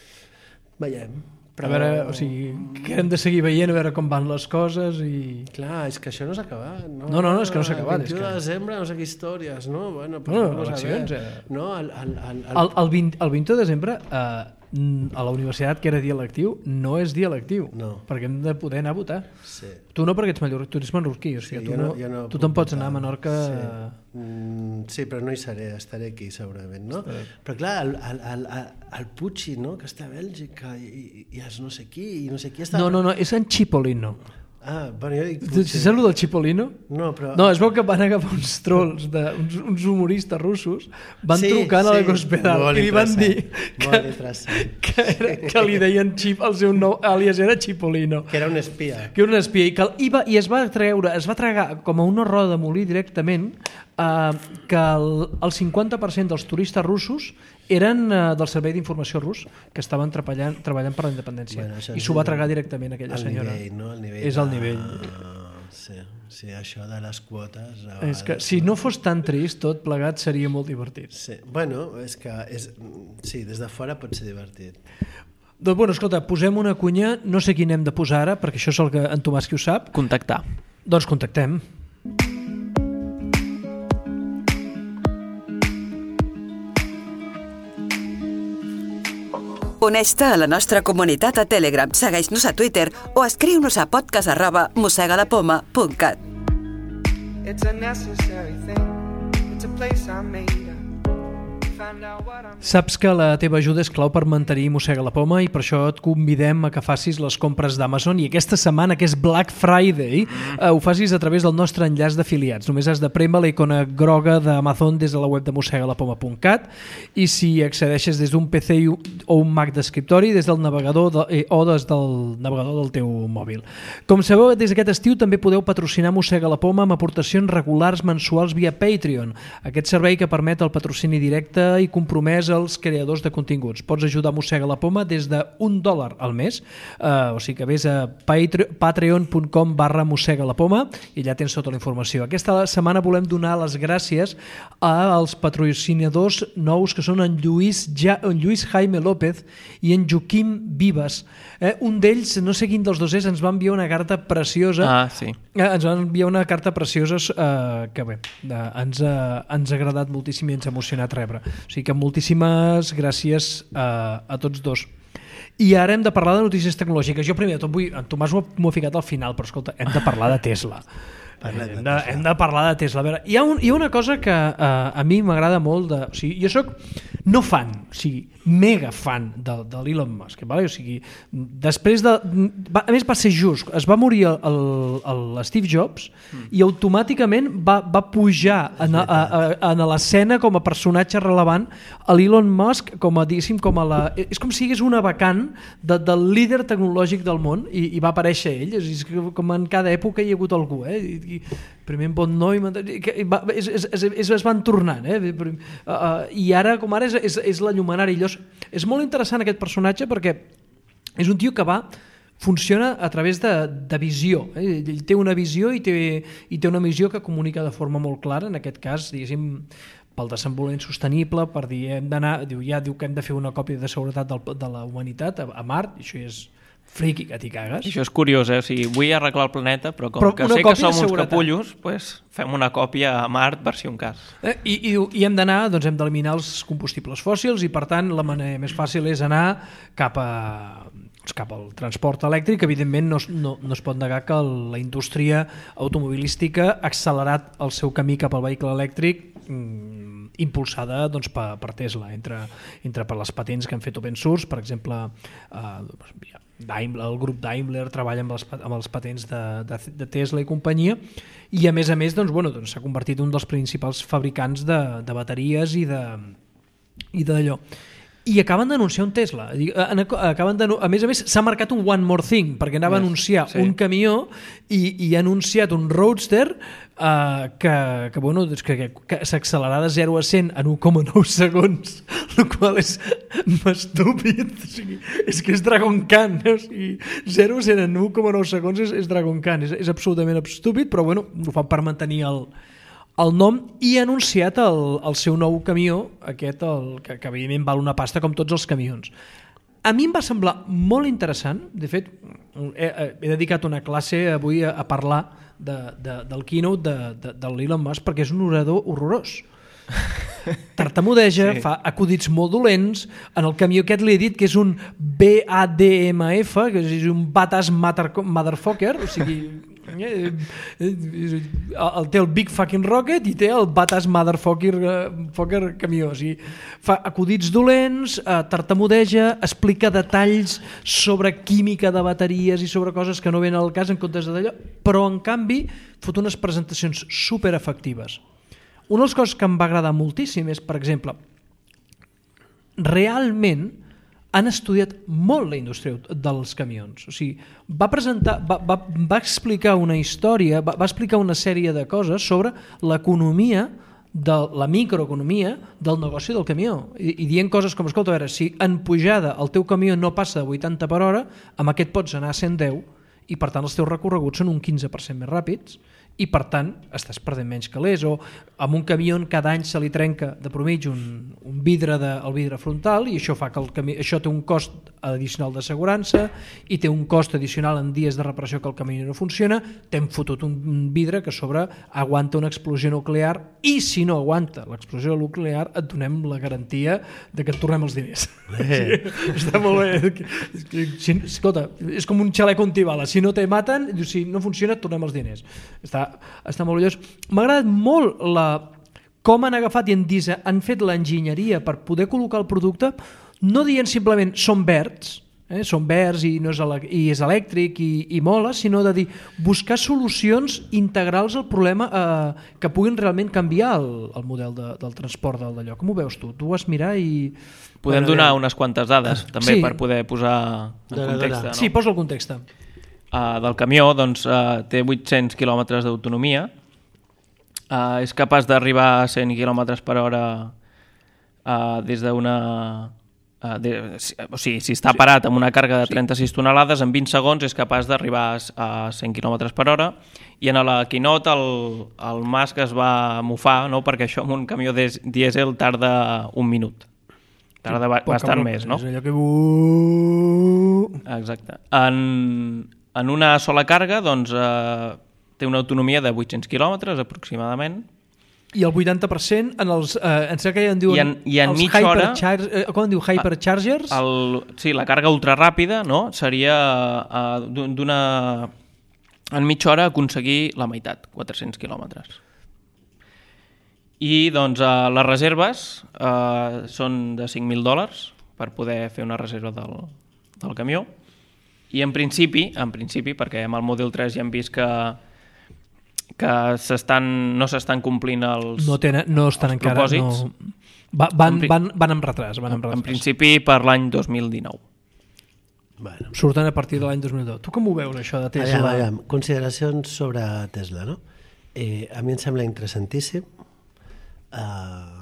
Veiem. Però... A veure, o sigui, que hem de seguir veient, a veure com van les coses i... Clar, és que això no s'ha acabat. No, no, no, no és que no s'ha acabat. El vint-i-u que... de desembre, no sé què històries, no? Bueno, pues no, vamos eleccions, a ver. Eh? No, el, el, el, el... El, el, vint, el vint-i-u de desembre, eh, a la universitat, que era dia lectiu, no és dia lectiu, no. perquè hem de poder anar a votar. Sí. Tu no, perquè ets mallorquí, tu ets menorquí, o sigui, sí, tu, no, no, no tu te'n pots anar a Menorca... Sí. Mm, sí, però no hi seré, estaré aquí segurament, no? Estaré. Però clar, el, el, el, el Pucci, no?, que està a Bèlgica i, i els no sé qui, i no sé qui està... No, no, no, és en Cipollino. Ah, bueno, jo dic... Tu saps el del Cipollino? No, però... No, es veu que van agafar uns trolls, de, uns, uns humoristes russos, van sí, trucant sí, a la Cospedal i li van dir que, que, era, que li deien Chip, el seu nou àlies era Cipollino. Que era un espia. Que era un espia, i, que, i, va, i es va treure, es va tragar com a una roda de molí directament eh, que el, el cinquanta per cent dels turistes russos eren uh, del Servei d'Informació rus, que estaven treballant, treballant per la independència. Bueno, i s'ho va tragar directament aquella senyora. Nivell, no? El nivell és el nivell. De... Sí, sí, això de les quotes... És que si no fos tan trist, tot plegat seria molt divertit. Sí. Bueno, és que és... sí, des de fora pot ser divertit. Doncs bueno, escolta, posem una cunya, no sé quin hem de posar ara, perquè això és el que en Tomàs qui ho sap. Contactar. Doncs contactem. Uneix-te a la nostra comunitat a Telegram, segueix-nos a Twitter o escriu-nos a podcast arroba mossegalapoma punt cat. It's a necessary thing. It's a place I made up. Saps que la teva ajuda és clau per mantenir Mossega la Poma i per això et convidem a que facis les compres d'Amazon i aquesta setmana, que és Black Friday, eh, ho facis a través del nostre enllaç d'afiliats. Només has de prémer la icona groga d'Amazon des de la web de mossegalapoma punt cat i si accedeixes des d'un P C o un Mac d'escriptori, des del navegador de, eh, o des del navegador del teu mòbil. Com sabeu, des d'aquest estiu també podeu patrocinar Mossega la Poma amb aportacions regulars mensuals via Patreon, aquest servei que permet el patrocini directe i compromès als creadors de continguts. Pots ajudar Mossega la Poma des d'un dòlar al mes, uh, o sigui que vés a patreon punt com barra mossega la poma i allà tens tota la informació. Aquesta setmana volem donar les gràcies als patrocinadors nous que són en Lluís, ja, en Lluís Jaime López i en Joaquim Vives. Eh, un d'ells, no sé quin dels dos és, ens va enviar una carta preciosa. Ah, sí. Eh, ens va enviar una carta preciosa eh, que bé, eh, ens, ha, ens ha agradat moltíssim i ens ha emocionat rebre. O sigui que moltíssimes gràcies a, a tots dos. I ara hem de parlar de notícies tecnològiques. Jo primer de tot vull... En Tomàs m'ho ha ficat al final, però escolta, hem de parlar de Tesla. Hem de, hem de parlar de Tesla. A veure, hi ha, un, hi ha una cosa que uh, a mi m'agrada molt. De, o sigui, jo soc no fan, o sigui, mega fan de, de l'Elon Musk. Vale? O sigui, després de... Va, a més va ser just. Es va morir el, el, el Steve Jobs mm. i automàticament va, va pujar en, a, a, en l'escena com a personatge relevant a l'Elon Musk com a, diguéssim, com a la... És com si hagués una vacant de, del líder tecnològic del món i, i va aparèixer ell. És com en cada època hi ha hagut algú, eh? i primer en bon no i, que va, és, és, és, és, es van tornant, eh? Uh, uh, i ara com ara és, és, és l'enllumenari. És molt interessant aquest personatge perquè és un tio que va funciona a través de, de visió. Eh? Ell té una visió i té, i té una missió que comunica de forma molt clara, en aquest cas, diguéssim, pel desenvolupament sostenible, per dir, hem d'anar, diu, ja diu que hem de fer una còpia de seguretat del, de la humanitat a, a Mart, i això és friqui que t'hi cagues. Això és curiós, eh? O sigui, vull arreglar el planeta, però com però que sé que som uns capullos, pues, fem una còpia a Mart per si un cas. Eh? I, i, I hem d'anar, doncs hem d'eliminar els combustibles fòssils i per tant la manera més fàcil és anar cap a cap al transport elèctric. Evidentment no, no, no es pot negar que la indústria automobilística ha accelerat el seu camí cap al vehicle elèctric mm, impulsada doncs, per, per Tesla, entre, entre per les patents que han fet open source, per exemple eh, Daimler, el grup Daimler treballa amb els, amb els patents de, de, de Tesla i companyia, i a més a més doncs, bueno, doncs, s'ha convertit en un dels principals fabricants de, de bateries i de i d'allò. I acaben d'anunciar un Tesla. Acaben de, a més a més, s'ha marcat un one more thing, perquè anava yes, a anunciar sí. un camió i, i ha anunciat un Roadster uh, que, que, bueno, que, que s'accelerarà de zero a cent en u coma nou segons, el qual és estúpid. O sigui, és que és Dragon Khan. O sigui, zero a cent en u coma nou segons és, és Dragon Khan. És, és absolutament estúpid, però bueno, ho fan per mantenir el el nom, i ha anunciat el, el seu nou camió, aquest, el, que, que evidentment val una pasta com tots els camions. A mi em va semblar molt interessant, de fet he, he dedicat una classe avui a, a parlar de, de, del keynote de, de, de l'Elon Musk perquè és un orador horrorós. Tartamudeja, sí. Fa acudits molt dolents, en el camió aquest li he dit que és un B A D M F, que és un badass motherfucker, o sigui... el té el Big Fucking Rocket i té el badass motherfucker uh, camió. O sigui, fa acudits dolents, uh, tartamudeja, explica detalls sobre química de bateries i sobre coses que no venen al cas en comptes d'allò, però en canvi fot unes presentacions super efectives. Una de les coses que em va agradar moltíssim és, per exemple, realment han estudiat molt la indústria dels camions. O sigui, va presentar, va, va, va explicar una història, va, va explicar una sèrie de coses sobre l'economia, de la microeconomia del negoci del camió. I, i dient coses com, escolta, a veure, si en pujada el teu camió no passa de vuitanta per hora, amb aquest pots anar a cent deu i per tant els teus recorreguts són un quinze per cent més ràpids i per tant estàs perdent menys calés. O amb un camió cada any se li trenca de promig un, un vidre de, el vidre frontal i això fa que el camió, això té un cost addicional d'assegurança i té un cost addicional en dies de reparació que el camió no funciona. T'hem fotut un vidre que a sobre aguanta una explosió nuclear i si no aguanta l'explosió nuclear et donem la garantia de que et tornem els diners. Eh. Sí, està molt bé. Si, escolta, és com un xaleco antibales. Si no te maten, si no funciona et tornem els diners. Està està molt orgullós. M'ha agradat molt la, com han agafat i han, dise, han fet l'enginyeria per poder col·locar el producte, no dient simplement són verds, eh, són verds i, no és, i és elèctric i, i mola, sinó de dir buscar solucions integrals al problema eh, que puguin realment canviar el, el model de, del transport d'allò. Com ho veus tu? Tu ho vas mirar i... Podem donar unes quantes dades també sí. per poder posar en context. No? Sí, posa el context. Uh, del camió doncs, uh, té vuit-cents quilòmetres d'autonomia, uh, és capaç d'arribar a cent quilòmetres per hora uh, des d'una... Uh, de, o sigui, si està parat amb una càrrega de trenta-sis tonelades, en vint segons és capaç d'arribar a cent quilòmetres per hora, i en la keynote el, el Musk es va mofar, no? Perquè això amb un camió dièsel tarda un minut. Tarda sí, bastant més, no? És allò que... Uh... Exacte. En... En una sola càrrega doncs, eh, té una autonomia de vuit-cents quilòmetres aproximadament. I el vuitanta per cent en els... Eh, en sé que en diuen... I en, i en mitja hora... Eh, com en diu? Hyperchargers? El, sí, la càrrega ultraràpida, no? Seria eh, d'una... En mitja hora aconseguir la meitat, quatre-cents quilòmetres. I doncs eh, les reserves eh, són de cinc mil dòlars per poder fer una reserva del, del camió. I en principi, en principi, perquè amb el Model tres ja hem vist que, que s'estan, no s'estan complint els, no tenen, no estan els encara, propòsits. No... Va, van, van, van amb retras. Van amb retras. En principi per l'any dos mil dinou. Bueno. Surten a partir de l'any dos mil deu. Tu com ho veus, això de Tesla? Aviam, aviam. Consideracions sobre Tesla, no? Eh, a mi em sembla interessantíssim. Uh,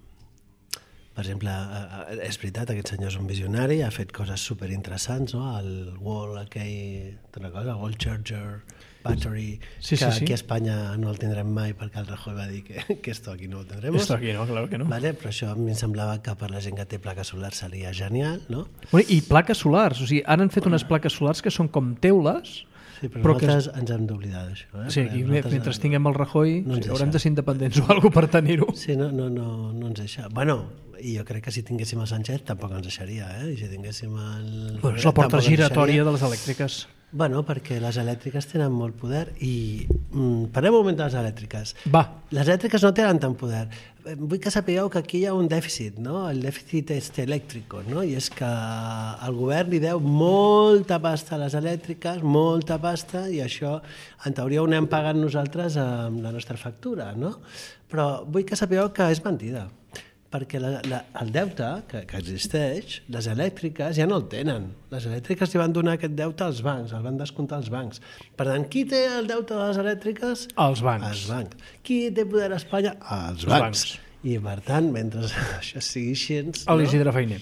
per exemple, uh, és veritat, aquest senyor és un visionari, ha fet coses superinteressants, no? El wall aquell, una cosa, wall charger, battery, sí, que sí, sí. aquí a Espanya no el tindrem mai perquè el Rajoy va dir que, que esto aquí no ho tindrem. Esto aquí no, claro que no. Vale, però això a mi em semblava que per la gent que té plaques solars seria genial, no? Bueno, i plaques solars, o sigui, ara han fet unes plaques solars que són com teules. Sí, però, però nosaltres que... ens hem d'oblidar d'això. Eh? Sí, aquí, mentre tinguem el Rajoy, no sí, haurem de ser independents o alguna per tenir-ho. Sí, no, no, no, no ens deixa. Bueno, i jo crec que si tinguéssim el Sánchez tampoc ens deixaria, eh? I si tinguéssim el... Bueno, és la porta giratòria de les elèctriques. Bueno, perquè les elèctriques tenen molt poder i mm, parlem un moment de les elèctriques. Va. Les elèctriques no tenen tant poder. Vull que sapigueu que aquí hi ha un dèficit, no? El dèficit este elèctrico, no? I és que el govern li deu molta pasta a les elèctriques, molta pasta, i això en teoria ho anem pagant nosaltres amb la nostra factura, no? Però vull que sapigueu que és mentida, perquè la, la, el deute que, que existeix, les elèctriques ja no el tenen. Les elèctriques li van donar aquest deute als bancs, el van descomptar als bancs. Per tant, qui té el deute de les elèctriques? Els bancs. Els bancs. Qui té poder a Espanya? Els bancs. bancs. I per tant, mentre això sigui així... A l'Isidre Feiner.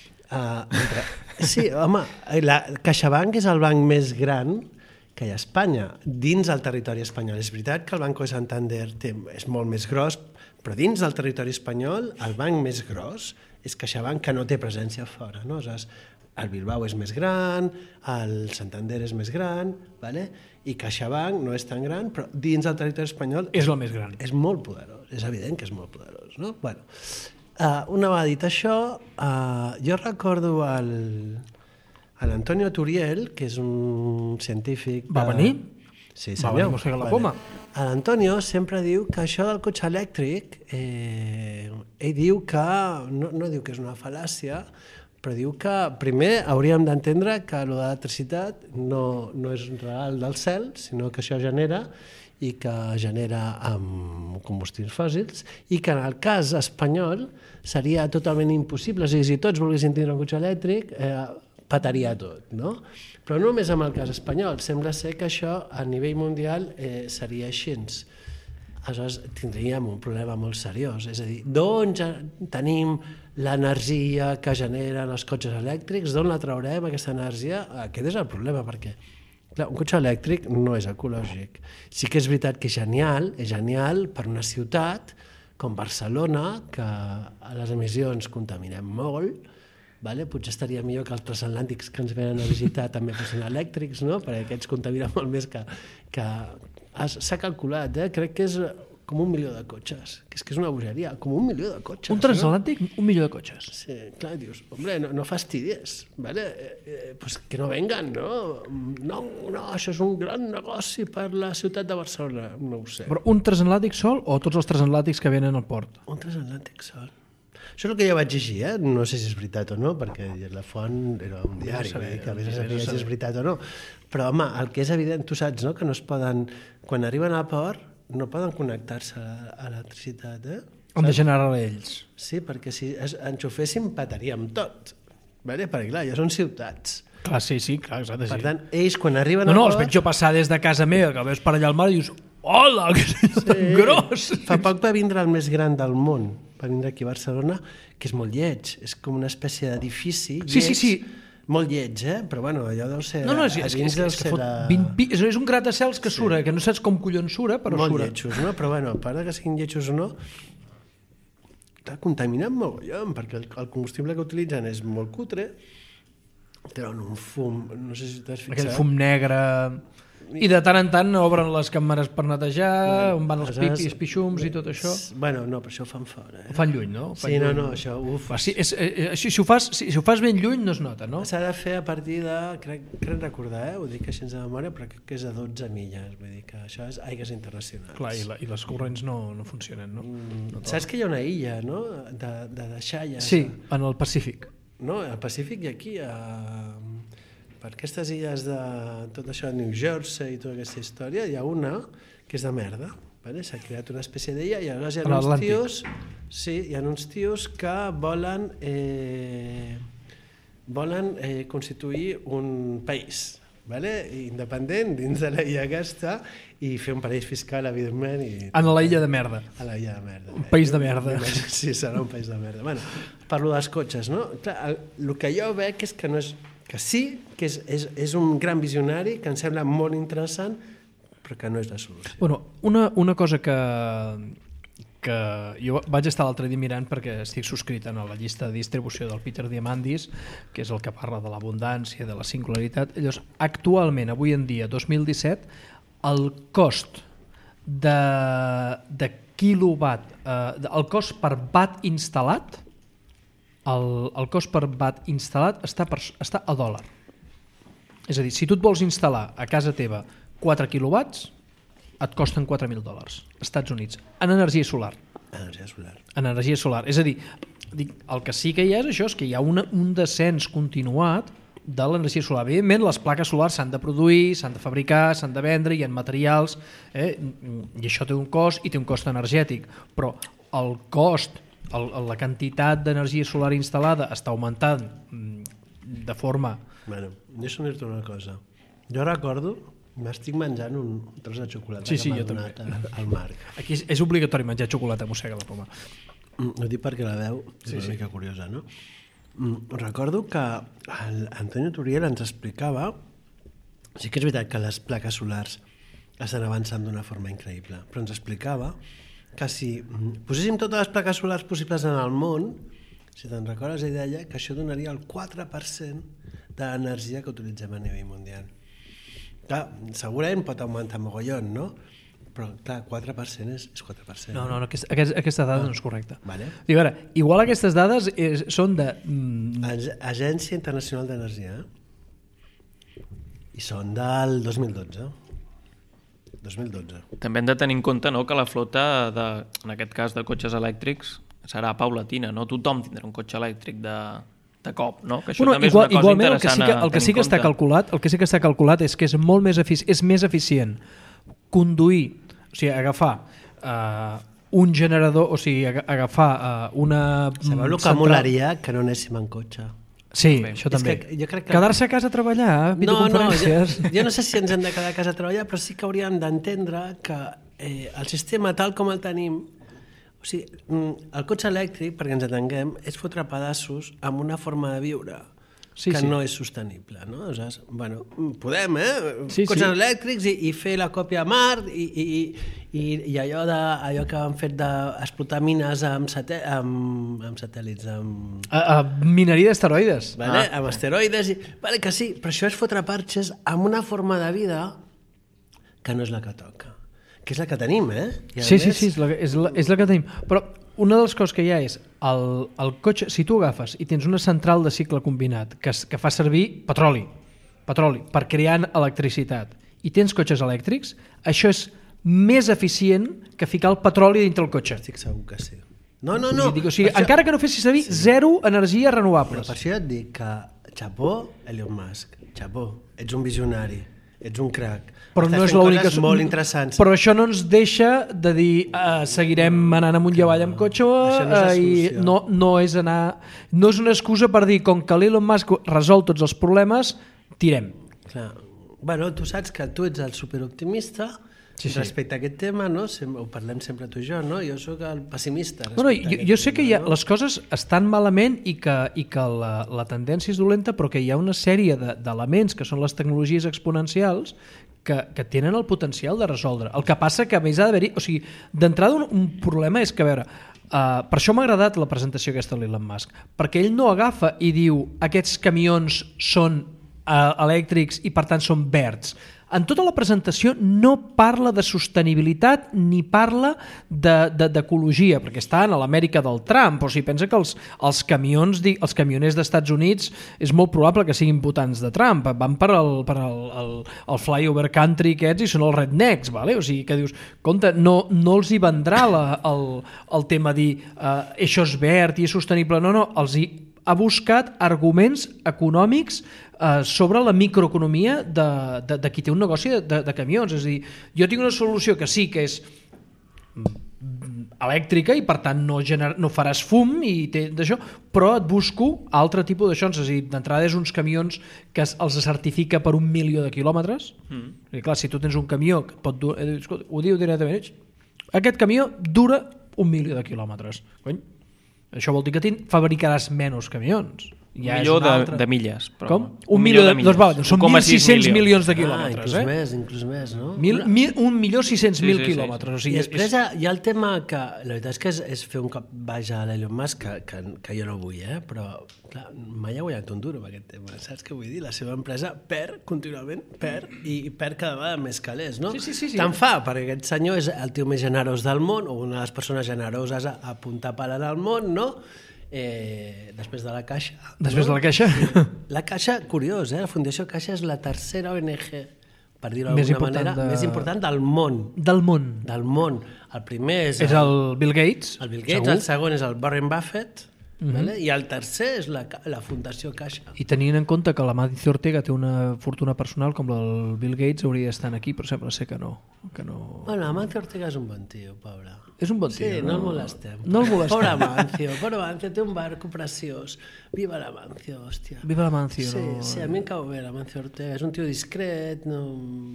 Uh, mentre... Sí, home, la CaixaBank és el banc més gran que hi ha a Espanya, dins el territori espanyol. És veritat que el Banco de Santander té, és molt més gros, però dins del territori espanyol el banc més gros és CaixaBank, que no té presència fora, no? Aleshores, el Bilbao és més gran, el Santander és més gran, ¿vale? I CaixaBank no és tan gran, però dins del territori espanyol és el més gran. És molt poderós, és evident que és molt poderós, no? Bueno, uh, una vegada dit això, uh, jo recordo el, l'Antonio Turiel, que és un científic... Va venir? Sí, senyor. Va venir Mossega la Poma. L'Antonio sempre diu que això del cotxe elèctric, eh, ell diu que, no, no diu que és una fal·làcia, però diu que primer hauríem d'entendre que l'electricitat no, no és un regal del cel, sinó que això genera i que genera amb combustibles fòssils, i que en el cas espanyol seria totalment impossible. O sigui, si tots volguessin tindre un cotxe elèctric, eh, petaria tot, no? Però no només amb el cas espanyol, sembla ser que això a nivell mundial eh, seria així. Aleshores tindríem un problema molt seriós, és a dir, d'on ja tenim l'energia que generen els cotxes elèctrics, d'on la traurem aquesta energia? Aquest és el problema, perquè clar, un cotxe elèctric no és ecològic. Sí que és veritat que és genial, és genial per una ciutat com Barcelona, que a les emissions contaminem molt, vale? Potser estaria millor que els transatlàntics que ens venen a visitar també fossin elèctrics, no? Perquè aquests contaminen molt més que... que... S'ha calculat, eh? Crec que és com un milió de cotxes, que és que és una bogeria, com un milió de cotxes. Un transatlàntic, no? Un milió de cotxes. Sí, clar, dius, hombre, no, no fastidies, ¿vale? Eh, eh, pues que no vengan, no? No, no, això és un gran negoci per la ciutat de Barcelona, no ho sé. Però un transatlàntic sol o tots els transatlàntics que venen al port? Un transatlàntic sol. Això és el que jo vaig llegir, eh? No sé si és veritat o no, perquè la font era un diari, no saber, que a vegades sabia si és veritat o no. Però, home, el que és evident, tu saps, no?, que no es poden, quan arriben al port, no poden connectar-se a l'electricitat, eh? Han de generar-la ells. Sí, perquè si enxuféssim, petaríem tot. Vale? Perquè, clar, ja són ciutats. Clar, sí, sí, clar, exacte, sí. Per tant, ells, quan arriben no, al no, port... els veig jo passar des de casa meva, que veus per allà al mar i dius, hola, que és sí. tan gros! Fa poc va vindre el més gran del món, va vindre aquí a Barcelona, que és molt lleig, és com una espècie d'edifici lleig, sí, sí, sí. molt lleig, eh? Però bueno, allò deu ser... No, no, és, és, és, és que fot vint pi... és un gratacels que sura, sí. que no saps com collons sura, però molt sura. Molt lletjos, no? Però bueno, a part que siguin lletjos o no, està contaminant mogollon, perquè el, el combustible que utilitzen és molt cutre, treuen un fum, no sé si t'has fixat. Aquell fum negre... I de tant en tant obren les càmeres per netejar, bueno, on van els piquis, pixums i tot això. Bueno, no, però això ho fan fora. Eh? Ho fan lluny, no? Fan sí, no, lluny. no, això... Uf. Sí, és, eh, si, si, ho fas, si, si ho fas ben lluny no es nota, no? S'ha de fer a partir de, crec, crec recordar, eh? Ho dic així de memòria, però crec que és a dotze milles, vull dir que això és aigues internacionals. Clar, i, la, i les corrents no, no funcionen, no? Mm, no saps que hi ha una illa, no?, de, de deixalles. Sí, en el Pacífic. No, al Pacífic i aquí, a... per aquestes illes de tot això de New Jersey i tota aquesta història, hi ha una que és de merda, vale? S'ha creat una espècie d'illa i aleshores hi ha uns tios, sí, hi ha uns tios que volen, eh, volen eh, constituir un país, vale? Independent dins de la illa aquesta i fer un parell fiscal, evidentment. I... En la illa de merda. A la illa de merda. Un país de merda. Sí, serà un país de merda. Bueno, parlo dels cotxes, no? Clar, el, el que jo veig és que no és... que sí, que és, és, és un gran visionari, que em sembla molt interessant, però que no és la solució. Bueno, una, una cosa que... que jo vaig estar l'altre dia mirant perquè estic subscrit en la llista de distribució del Peter Diamandis, que és el que parla de l'abundància, de la singularitat. Llavors, actualment, avui en dia, dos mil disset, el cost de, de quilowatt, eh, el cost per watt instal·lat, el, el cost per watt instal·lat està, per, està a dòlar. És a dir, si tu et vols instal·lar a casa teva quatre quilowatts, et costen quatre mil dòlars, Estats Units, en energia solar. Energia solar. En energia solar. És a dir, dic, el que sí que hi ha és això, és que hi ha una, un descens continuat de l'energia solar. Evidentment, les plaques solars s'han de produir, s'han de fabricar, s'han de vendre, hi ha materials, eh? I això té un cost i té un cost energètic, però el cost, el, la quantitat d'energia solar instal·lada està augmentant de forma... Bueno, deixa'm dir-te una cosa. Jo recordo... M'estic menjant un tros de xocolata sí, sí, que m'ha donat al Marc. Aquí és, és obligatori menjar xocolata, mossega la poma. Mm, ho dic perquè la veu és sí, una sí. mica curiosa, no? Mm, recordo que l'Antonio Turiel ens explicava, sí que és veritat que les plaques solars estan avançant d'una forma increïble, però ens explicava que si poséssim totes les plaques solars possibles en el món, si te'n recordes, ell deia que això donaria el quatre per cent de l'energia que utilitzem a nivell mundial. Clar, segurament pot augmentar mogollon, no? Però, clar, quatre per cent és, és quatre per cent. No, no, no aquest, aquest, aquesta dada ah, no és correcta. Vale. I a veure, igual aquestes dades és, són de... Mm... Agència Internacional d'Energia. Eh? I són del dos mil dotze. dos mil dotze. També hem de tenir en compte, no, que la flota, de, en aquest cas de cotxes elèctrics, serà paulatina, no? Tothom tindrà un cotxe elèctric de... de cop, no? Que això bueno, també igual, és una cosa igualment, interessant el que sí que, el que sí que està calculat, el que sí que està calculat és que és molt més efici- és més eficient conduir, o sigui, agafar uh, un generador, o sigui, agafar uh, una... Sabeu el que central... molaria que no anéssim en cotxe? Sí, Bé, això també. Que, jo crec que... Quedar-se a casa a treballar, videoconferències... No, no, jo, jo no sé si ens hem de quedar a casa a treballar, però sí que hauríem d'entendre que eh, el sistema tal com el tenim. O sigui, el cotxe elèctric, perquè ens atenguem, és fotre pedaços amb una forma de viure sí, que sí. no és sostenible, no? Aleshores, bueno, podem, eh? Sí, cotxes sí. elèctrics i, i fer la còpia a Mart i, i, i, i allò, de, allò que han fet d'explotar mines amb, satè, amb, amb satèl·lits, amb... A, a mineria d'asteroides. Vale? Ah. Amb asteroides. I... Vale, que sí, però això és fotre parxes amb una forma de vida que no és la que toca. Que és la que tenim, eh? I sí, més... sí, sí, és la, és, la, és la que tenim. Però una de les coses que hi ha és el, el cotxe, si tu agafes i tens una central de cicle combinat que, que fa servir petroli, petroli per crear electricitat i tens cotxes elèctrics, això és més eficient que ficar el petroli dintre el cotxe. Estic segur que sí. No, no, no. Dic, o sigui, això... encara que no fessis servir, sí. zero energies renovables. Però per això et dic que, xapó, Elon Musk, xapó, ets un visionari, ets un crac. Però Estàs no és l'única... molt interessants. Però això no ens deixa de dir uh, seguirem anant amunt i avall amb cotxe no uh, i no, no és anar... No és una excusa per dir, com que l'Elon Musk resol tots els problemes, tirem. Clar. Bueno, tu saps que tu ets el superoptimista sí, sí. respecte a aquest tema, no? Sem- ho parlem sempre tu i jo, no? Jo sóc el pessimista. No, no, jo, jo sé tema, que hi ha, no? les coses estan malament i que, i que la, la tendència és dolenta, però que hi ha una sèrie de, d'elements que són les tecnologies exponencials que, que tenen el potencial de resoldre. El que passa que a més ha d'haver-hi... O sigui, d'entrada un, un problema és que, a veure, uh, per això m'ha agradat la presentació aquesta de l'Elon Musk, perquè ell no agafa i diu aquests camions són uh, elèctrics i per tant són verds. En tota la presentació no parla de sostenibilitat ni parla de, de, d'ecologia, perquè està en l'Amèrica del Trump, o sigui, pensa que els, els camions, els camioners d'Estats Units és molt probable que siguin votants de Trump, van per el, per el, el, el flyover country aquests i són els rednecks, vale? O sigui, que dius, compte, no, no els hi vendrà la, el, el tema dir uh, això és verd i és sostenible, no, no, els hi ha buscat arguments econòmics eh, sobre la microeconomia de, de, de qui té un negoci de, de, de camions. És a dir, jo tinc una solució que sí que és elèctrica i per tant no, gener... no faràs fum i té d'això, però et busco altre tipus d'això, és a dir, d'entrada és uns camions que els certifica per un milió de quilòmetres, mm. i clar, si tu tens un camió que pot dur... Escolta, ho diu directament, aquest camió dura un milió de quilòmetres, cony, això vol dir que fabricaràs menys camions. Ja un milió de, de milles. Però... Com? Un, un milió, milió de milles. Doncs, va, doncs són mil sis-cents milions de quilòmetres. Ah, inclús eh? més, inclús més, no? Mil, mil, un milió sis-cents mil sí, sí, quilòmetres. Sí, sí. O sigui, I després és... hi ha el tema que, la veritat és que és, és fer un cop baix a l'Elon Musk, que, que, que jo no vull, eh? Però clar, mai ha guanyat un duro amb aquest tema, saps què vull dir? La seva empresa perd contínuament, perd, i perd cada vegada més calés, no? Sí, sí, sí, sí. Tant fa, perquè aquest senyor és el tio més generós del món, o una de les persones generoses a, a punta pala del món, no? Eh, després de la Caixa. Després no? de la Caixa? La Caixa, curiós, eh? La Fundació Caixa és la tercera O N G, per dir-ho d'alguna manera, de... més important del món. Del món. Del món. El primer és... És el, el Bill Gates. El Bill Gates, segur. El segon és el Warren Buffett, uh-huh. vale? I el tercer és la, la Fundació Caixa. I tenint en compte que l'Amancio Ortega té una fortuna personal com la del Bill Gates, hauria d'estar aquí, però sembla ser que no. Que no... Bueno, l'Amancio Ortega és un bon tio, pobre. És un bon tio. Sí, no, no el molestem. No el molestem. Pobre Amancio, pobre Amancio, té un barco preciós. Viva l'Amancio, hòstia. Viva l'Amancio. Sí, no... sí, a mi em cau bé l'Amancio Ortega. És un tio discret, no...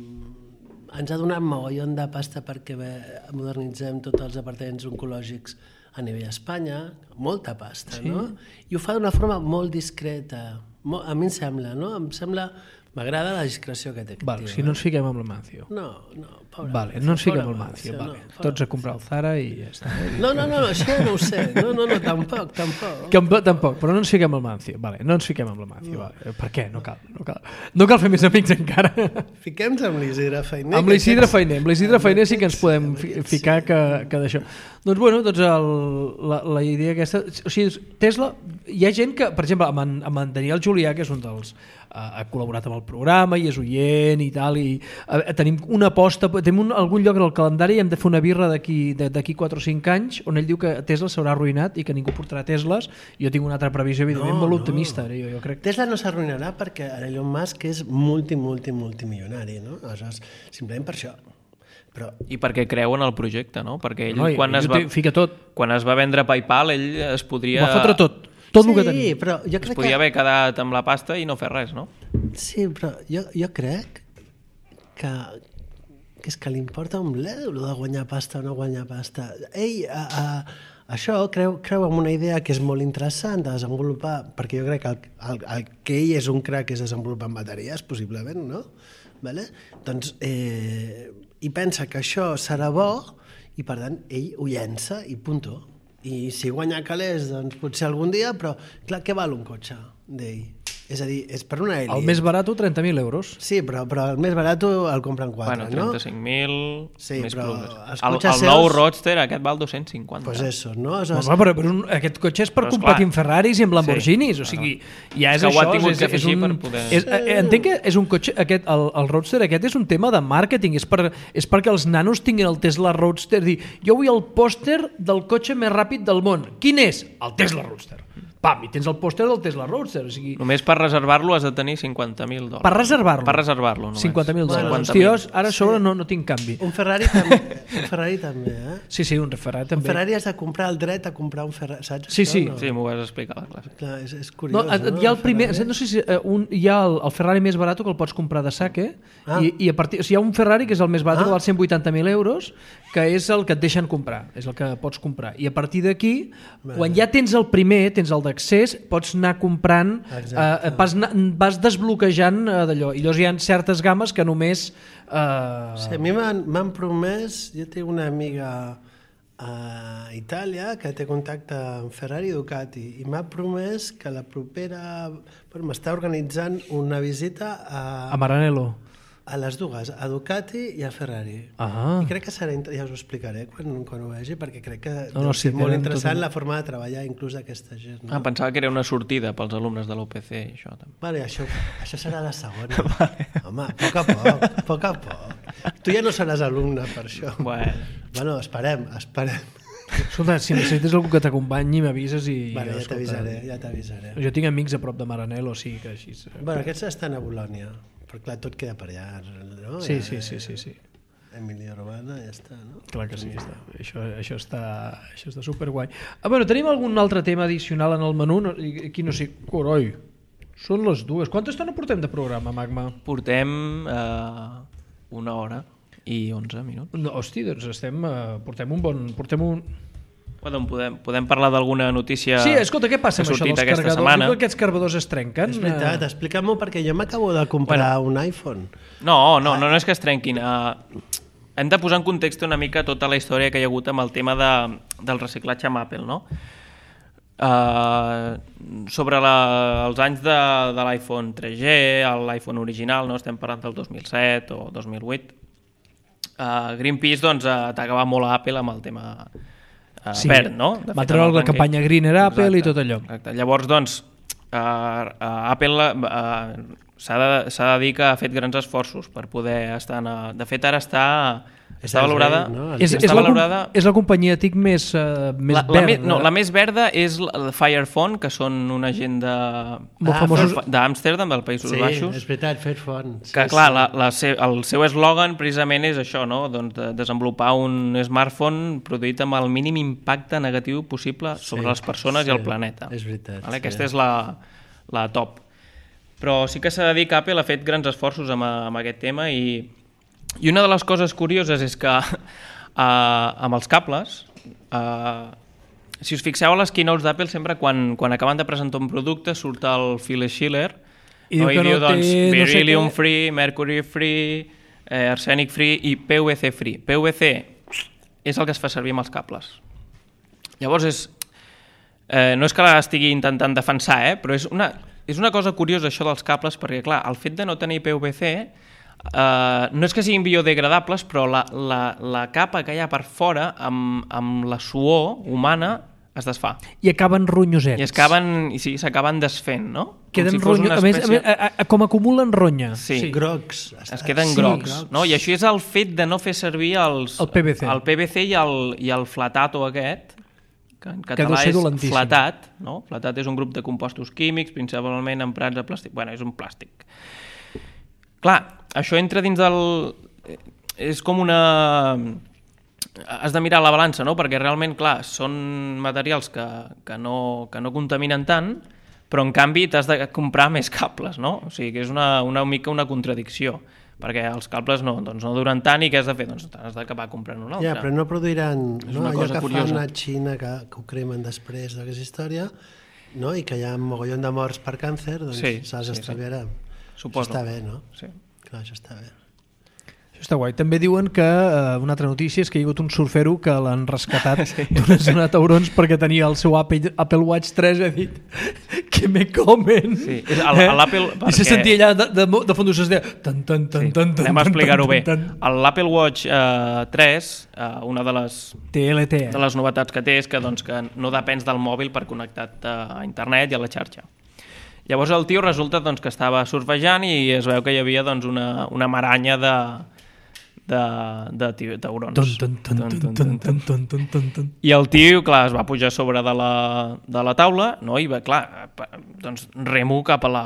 ens ha donat mogollon de pasta perquè bé, modernitzem tots els departaments oncològics a nivell Espanya, molta pasta, sí. no? I ho fa d'una forma molt discreta. A mi em sembla, no? Em sembla... M'agrada la discreció que té aquest Val, tio. Si no ens fiquem amb l'Amancio. No, no, pobre vale, Amancio. No ens fiquem amb l'Amancio, vale. No, Tots a comprar el Zara i ja està. No, no, no, això no ho sé. No, no, no, tampoc, tampoc. Que, tampoc, però no ens fiquem amb l'Amancio. Vale, no ens fiquem amb l'Amancio. No. Vale. Per què? No cal, no cal. No cal fer més amics encara. Fiquem-nos amb l'Isidre Feiner. Amb l'Isidre Feiner. Amb l'Isidre Feiner sí que ens podem ficar que, que d'això. Doncs bueno, doncs el, la, la idea aquesta... O sigui, Tesla... Hi ha gent que, per exemple, amb en, amb en Daniel Julià, que és un dels... ha col·laborat amb el programa i és oient i tal, i uh, tenim una aposta, tenim un, algun lloc en el calendari i hem de fer una birra d'aquí d'aquí quatre o cinc anys on ell diu que Tesla s'haurà arruïnat i que ningú portarà Tesles. Jo tinc una altra previsió evidentment no, molt optimista. No. Jo, jo crec. Tesla no s'arruïnarà perquè Elon Musk és multi, multi, multimilionari, no? Aleshores, simplement per això. Però... I perquè creu en el projecte, no? Perquè ell, no, quan, es va, fica tot. quan es va vendre PayPal, ell es podria... Va fotre tot. Tot sí, el que tenia. Però jo crec es podia que... haver quedat amb la pasta i no fer res, no? Sí, però jo, jo crec que, que és que li importa un bledo de guanyar pasta o no guanyar pasta. Ell, a, a, això creu, creu en una idea que és molt interessant de desenvolupar, perquè jo crec que el, el, el que ell és un crac és desenvolupar bateries, possiblement, no? Vale? Doncs, eh, i pensa que això serà bo i per tant ell ho llença i punto. I si guanya calés, doncs potser algun dia, però clar, què val un cotxe d'ell? És a dir, és per una Ellie. El més barat, trenta mil euros. Sí, però, però el més barat el compren quatre, bueno, trenta-cinc mil, no? Sí, més però plus. El, el nou Roadster, aquest val dos-cents cinquanta. Pues eso, no? Aleshores... Home, però, però un, aquest cotxe és per però competir amb Ferraris i amb Lamborghinis, sí. O sigui, ja és, és això. És, és, és un, poder... és, entenc que és un cotxe, aquest, el, el Roadster aquest és un tema de màrqueting, és, per, és perquè els nanos tinguin el Tesla Roadster, dir, jo vull el pòster del cotxe més ràpid del món. Quin és? El Tesla Roadster. Pam, i tens el pòster del Tesla Roadster. O sigui... Només per reservar-lo has de tenir cinquanta mil dòlars. Per reservar-lo? Per reservar-lo, només. cinquanta mil dòlars. Bueno, Hostiós, ara a sobre no, no tinc canvi. Un Ferrari també, un Ferrari també, eh? Sí, sí, un Ferrari també. Un Ferrari has de comprar el dret a comprar un Ferrari, saps? Sí, sí. No? Sí, m'ho vas explicar a la classe. Clar, és, és curiós, no? no? Hi ha el primer, no sé si un, hi ha el, el Ferrari més barat que el pots comprar de saque, ah. i, i a partir, o sigui, hi ha un Ferrari que és el més barat, ah. que val cent vuitanta mil euros, que és el que et deixen comprar, és el que pots comprar. I a partir d'aquí, quan ja tens el primer, tens el d'accés, pots anar comprant, eh, vas, vas desbloquejant eh, d'allò, i llavors hi ha certes games que només... Eh... Sí, a mi m'han promès, jo tinc una amiga a Itàlia que té contacte amb Ferrari i Ducati, i m'ha promès que la propera... Bueno, m'està organitzant una visita a... A Maranello. A les dues, a Ducati i a Ferrari. Ah. I crec que serà, ja us ho explicaré quan, quan ho vegi, perquè crec que no, no, sí, és molt interessant tot... la forma de treballar inclús d'aquesta gent. No? Ah, pensava que era una sortida pels alumnes de l'U P C i això també. Vale, això, això serà la segona. Vale. Home, a poc a poc, a poc a poc. Tu ja no seràs alumne per això. Bueno, bueno esperem, esperem. Escolta, si necessites algú que t'acompanyi, m'avises i... Vale, ja t'avisaré, ja t'avisaré. Jo tinc amics a prop de Maranello, o sigui que així... Bueno, aquests estan a Bolònia, però clar, tot queda per allà, no? Sí, sí, sí, sí, sí. Emilio Urbana, ja està, no? Clar que sí, està. Això, això, està, això està superguai. Ah, bueno, tenim algun altre tema addicional en el menú? No, aquí no sé, coroi. Són les dues. Quanta estona portem de programa, Magma? Portem eh, una hora i onze minuts. No, hosti, doncs estem, eh, portem un bon... Portem un... Bueno, podem, podem parlar d'alguna notícia Sí, escolta, què passa amb això dels cargadors? Setmana. Diu que aquests cargadors es trenquen? És veritat, explica-m'ho perquè jo m'acabo de comprar bueno, un iPhone. No, no, no, no és que es trenquin. Uh, hem de posar en context una mica tota la història que hi ha hagut amb el tema de, del reciclatge amb Apple, no? Uh, sobre la, els anys de, de l'iPhone tres G, l'iPhone original, no? Estem parlant del dos mil set o dos mil vuit. Uh, Greenpeace doncs, atacava molt a Apple amb el tema uh, sí, verd, no? De va treure la campanya Greener Apple exacte, i tot allò. Exacte. Llavors, doncs, uh, uh, Apple uh, s'ha de, s'ha de dir que ha fet grans esforços per poder estar... En, uh, de fet, ara està... Està valorada, no? és, és, la, valorada... és la companyia TIC més, uh, més la, la verda. Me, no, la més verda és la Fire Phone, que són una gent de, ah, d'Amsterdam, dels Països sí, Baixos. Sí, és veritat, Fire Phone. Sí, que clar, sí. la, la se, el seu eslògan precisament és això, no? Doncs de desenvolupar un smartphone produït amb el mínim impacte negatiu possible sobre sí, les persones sí, i el planeta. És veritat. Vale? Sí. Aquesta és la, la top. Però sí que s'ha de dir que Apple ha fet grans esforços amb, amb aquest tema i I una de les coses curioses és que uh, amb els cables, uh, si us fixeu a les keynotes d'Apple, sempre quan, quan acaben de presentar un producte surt el Phil Schiller i diu, no, i diu no doncs, té, beryllium no sé free, mercury free, eh, arsènic free i P V C free. P V C és el que es fa servir amb els cables. Llavors, és, eh, no és que l'estigui intentant defensar, eh, però és una, és una cosa curiosa això dels cables, perquè clar, el fet de no tenir P V C Uh, no és que siguin biodegradables, però la, la, la capa que hi ha per fora amb, amb la suor humana es desfà. I acaben ronyosets. I acaben, i sí, s'acaben desfent, no? Queden si ronyo... espècie... a més, a, a, a, com acumulen ronya. Sí. sí. Grocs. Es queden sí, grocs. grocs. No? I això és el fet de no fer servir els, el P V C. El P V C i el, i el flatato aquest, que en català que és flatat. No? Flatat és un grup de compostos químics, principalment emprats a plàstic. Bueno, és un plàstic. Clar, això entra dins del... És com una... Has de mirar la balança, no? Perquè realment, clar, són materials que, que, no, que no contaminen tant, però en canvi t'has de comprar més cables, no? O sigui que és una, una mica una contradicció, perquè els cables no, doncs no duren tant i què has de fer? Doncs t'has d'acabar comprant un altre. Ja, però no produiran és no? una allò cosa que curiosa. fan a Xina, que, que ho cremen després d'aquesta història, no? I que hi ha un mogollon de morts per càncer, doncs sí, saps, sí, estalviarà. Sí. Suposo. Això està bé, no? Sí. Clar, això està bé. Això està guai. També diuen que eh, una altra notícia és que hi ha hagut un surfero que l'han rescatat sí. d'una zona de taurons perquè tenia el seu Apple, Apple Watch tres i ha dit que me comen. Sí. El, l'Apple, perquè... I se sentia allà de, de, de fons es deia tan, tan, tan, sí. tan, tan, anem a explicar-ho bé. Tan, tan. L'Apple Watch eh, tres, eh, una de les, T L T. de les novetats que té és que, doncs, que no depens del mòbil per connectar-te a internet i a la xarxa. Llavors el tio resulta doncs, que estava surfejant i es veu que hi havia doncs, una, una maranya de, de, de tio, taurons. Ton, ton, ton, ton, ton, ton, ton, ton, ton, ton. I el tio, clar, es va pujar sobre de la, de la taula, no? I va, clar, doncs remo cap a la...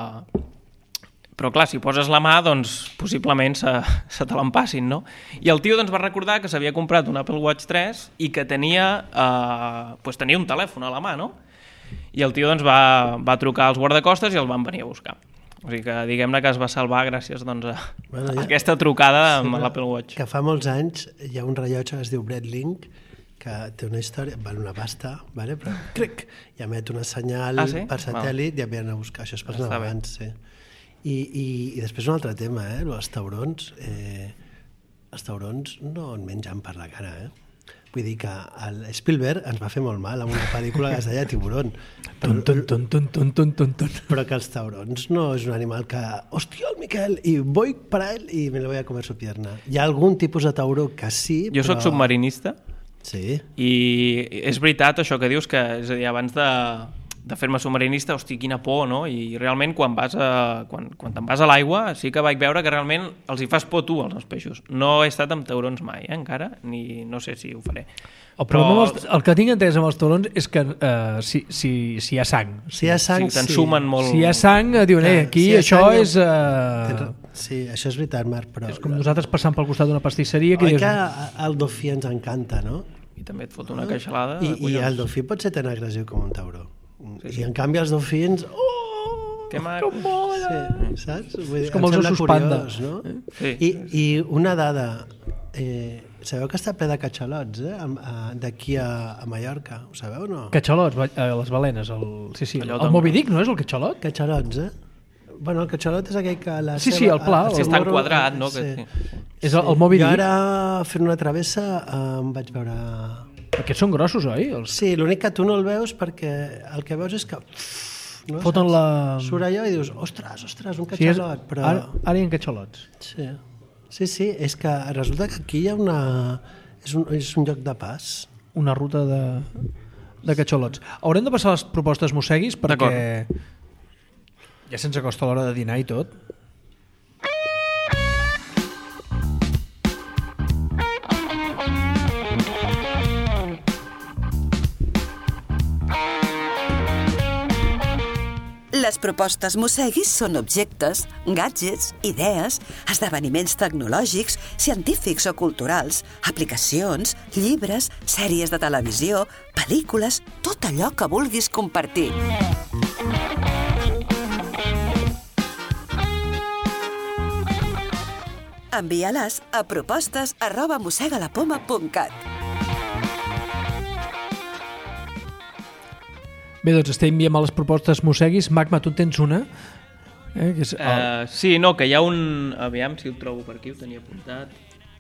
Però clar, si poses la mà, doncs possiblement se, se te l'empassin, no? I el tio doncs, va recordar que s'havia comprat un Apple Watch tres i que tenia, eh, pues, tenia un telèfon a la mà, no? I el tio doncs, va, va trucar als guardacostes i el van venir a buscar. O sigui que diguem-ne que es va salvar gràcies doncs, a, bueno, ja, a aquesta trucada amb sí, l'Apple Watch. Que fa molts anys hi ha un rellotge que es diu Breadlink que té una història, val una pasta, vale? Però cric, i emet una senyal ah, sí? per satèl·lit i havien a buscar. Això es passa abans, sí. I, i, I després un altre tema, eh? Els taurons, eh, els taurons no en mengen per la cara, eh? Vull dir que el Spielberg ens va fer molt mal amb una pel·lícula que es deia Tiburón. Ton, ton, ton, ton, ton, ton, ton, ton. Però que els taurons no és un animal que... Hòstia, el Miquel! I voy para él i me lo voy a comer su pierna. Hi ha algun tipus de tauró que sí, jo però... soc submarinista. Sí. I és veritat això que dius, que és a dir, abans de... de fer-me submarinista, hosti, quina por, no? I realment quan vas a, quan, quan te'n vas a l'aigua sí que vaig veure que realment els hi fas por tu als peixos. No he estat amb taurons mai, eh, encara, ni no sé si ho faré. El, Però... els, el que tinc entès amb els taurons és que uh, si, si, si hi ha sang. Si hi ha sang, sí. T'ensumen molt... Si hi ha sang, diuen, eh, aquí si això sang, és... Uh... Tens, Sí, això és veritat, Marc, però... És com nosaltres passant pel costat d'una pastisseria que Oi dius... que el dofí ens encanta, no? I també et fot una queixalada. I, de I collons. el dofí pot ser tan agressiu com un tauró. Sí, sí. I en canvi els dofins... Oh, Que maco. Com mola! sí, saps? Vull dir, És com em els sembla ossos panda. curiós, no? Sí. I, I una dada... Eh, sabeu que està ple de catxalots, eh? Am- a- D'aquí a, a Mallorca, ho sabeu o no? Catxalots, ba- eh, les balenes, el... Sí, sí, Allò el tam- Moby Dick, no és el catxalot? Catxalots, eh? Bueno, el catxalot és aquell que la Sí, seva... sí, el pla, el el- Sí, està morro- enquadrat, no? Sí. Que, sí. És el, el Moby Jo Dick. ara, fent una travessa, eh, em vaig veure... Aquests són grossos, oi? Els... Sí, l'únic que tu no el veus perquè el que veus és que... No, Foten saps? la... Surt allò i dius, ostres, ostres, un Sí, és... catxalot, però... Ara, ara hi ha catxalots. Sí. sí, sí, és que resulta que aquí hi ha una... És un, és un lloc de pas. Una ruta de, de catxalots. Haurem de passar les propostes mosseguis perquè ja se'ns acosta l'hora de dinar i tot. Les propostes mosseguis són objectes, gadgets, idees, esdeveniments tecnològics, científics o culturals, aplicacions, llibres, sèries de televisió, pel·lícules, tot allò que vulguis compartir. Envia-les a propostes arroba mossegalapoma punt cat. Bé, doncs estem enviant les propostes mosseguis. Magma, tu en tens una? Eh, que és el... Uh, sí, no, que hi ha un... Aviam si ho trobo per aquí, ho tenia apuntat.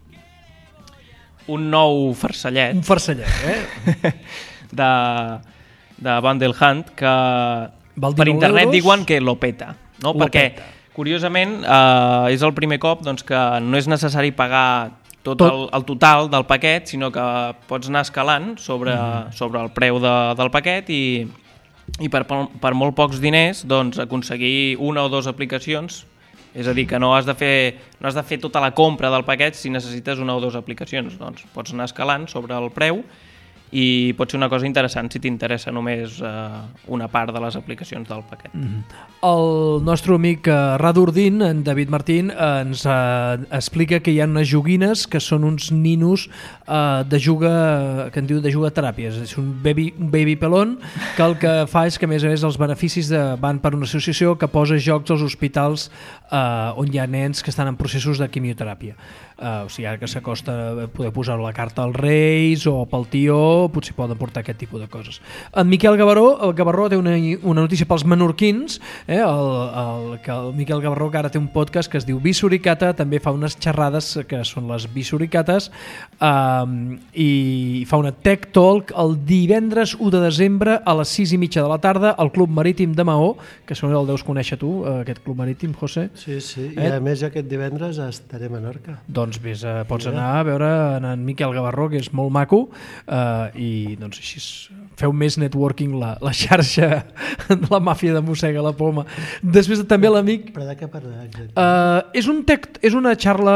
Un nou farcellet. Un farcellet, eh? de, de Bundle Hunt que Val per dinou internet euros. diuen que lo peta, no? Lo Perquè peta. curiosament eh, és el primer cop doncs, que no és necessari pagar tot, Tot. El, el total del paquet, sinó que pots anar escalant sobre, Mm. sobre el preu de, del paquet i, i per, per molt pocs diners doncs, aconseguir una o dues aplicacions. És a dir, que no has de fer, no has de fer tota la compra del paquet si necessites una o dues aplicacions. Doncs pots anar escalant sobre el preu i pot ser una cosa interessant si t'interessa només eh, una part de les aplicacions del paquet. Mm-hmm. El nostre amic eh, Radurdin, en David Martín, eh, ens eh, explica que hi ha unes joguines que són uns ninos eh, de juga, que en diu de jugateràpies. És un baby, un baby pelón que el que fa és que a més a més els beneficis de, van per una associació que posa jocs als hospitals eh, on hi ha nens que estan en processos de quimioteràpia. Uh, o sigui, ara que s'acosta a poder posar la carta als Reis o pel tió, potser poden portar aquest tipus de coses. En Miquel Gavarró, el Gavarró té una, una notícia pels menorquins, eh? el, el, que el Miquel Gavarró, que ara té un podcast que es diu Bisuricata, també fa unes xerrades que són les Bisuricates, um, i fa una Tech Talk el divendres u de desembre a les sis i mitja de la tarda al Club Marítim de Maó, que segurament el deus conèixer tu, aquest Club Marítim, José. Sí, sí, Eh? i a més jo aquest divendres estaré a Menorca. Doncs vés, eh, pots anar a veure en, en Miquel Gavarró, que és molt maco, eh, i doncs així feu més networking la, la xarxa de la màfia de Mossega la Poma. Després també l'amic... Però de què parlarà exactament? Uh, és, un tec, és una xarla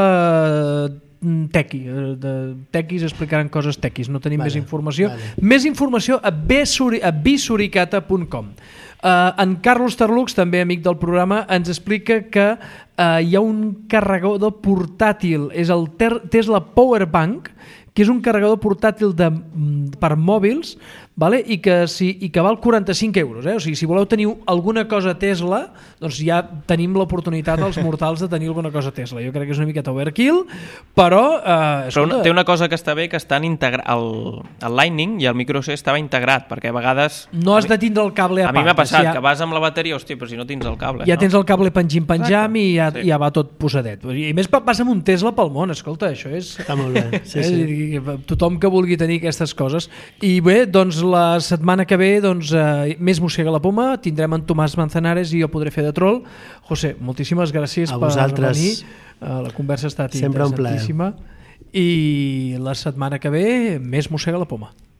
tequi, de tequis explicaran coses tequis, no tenim Vale, més informació. vale. Més informació a, besuri, a bisuricata punt com. Uh, en Carlos Tarlux, també amic del programa, ens explica que uh, hi ha un carregador portàtil, és el ter Tesla Powerbank, que és un carregador portàtil de, per mòbils, vale? I, que si, i que val quaranta-cinc euros. Eh? O sigui, si voleu tenir alguna cosa Tesla, doncs ja tenim l'oportunitat els mortals de tenir alguna cosa Tesla. Jo crec que és una miqueta overkill, però... Eh, Però una, té una cosa que està bé, que estan integra el, el Lightning i el micro U S B estava integrat, perquè a vegades... no has de tindre el cable a, A mi part. m'ha passat, ja, que vas amb la bateria, hòstia, però si no tens el cable. ja no? tens el cable pengim-penjam i ja, Sí. ja va tot posadet. I a més vas amb un Tesla pel món, escolta, això és... Està molt bé, sí, eh, sí. Tothom que vulgui tenir aquestes coses. I bé, doncs la setmana que ve doncs, eh, més Mossega la Poma, tindrem en Tomàs Manzanares i jo podré fer de troll. José, moltíssimes gràcies A per vosaltres. venir. Uh, la conversa ha estat Sempre un plaer. interessantíssima. I la setmana que ve més Mossega la Poma.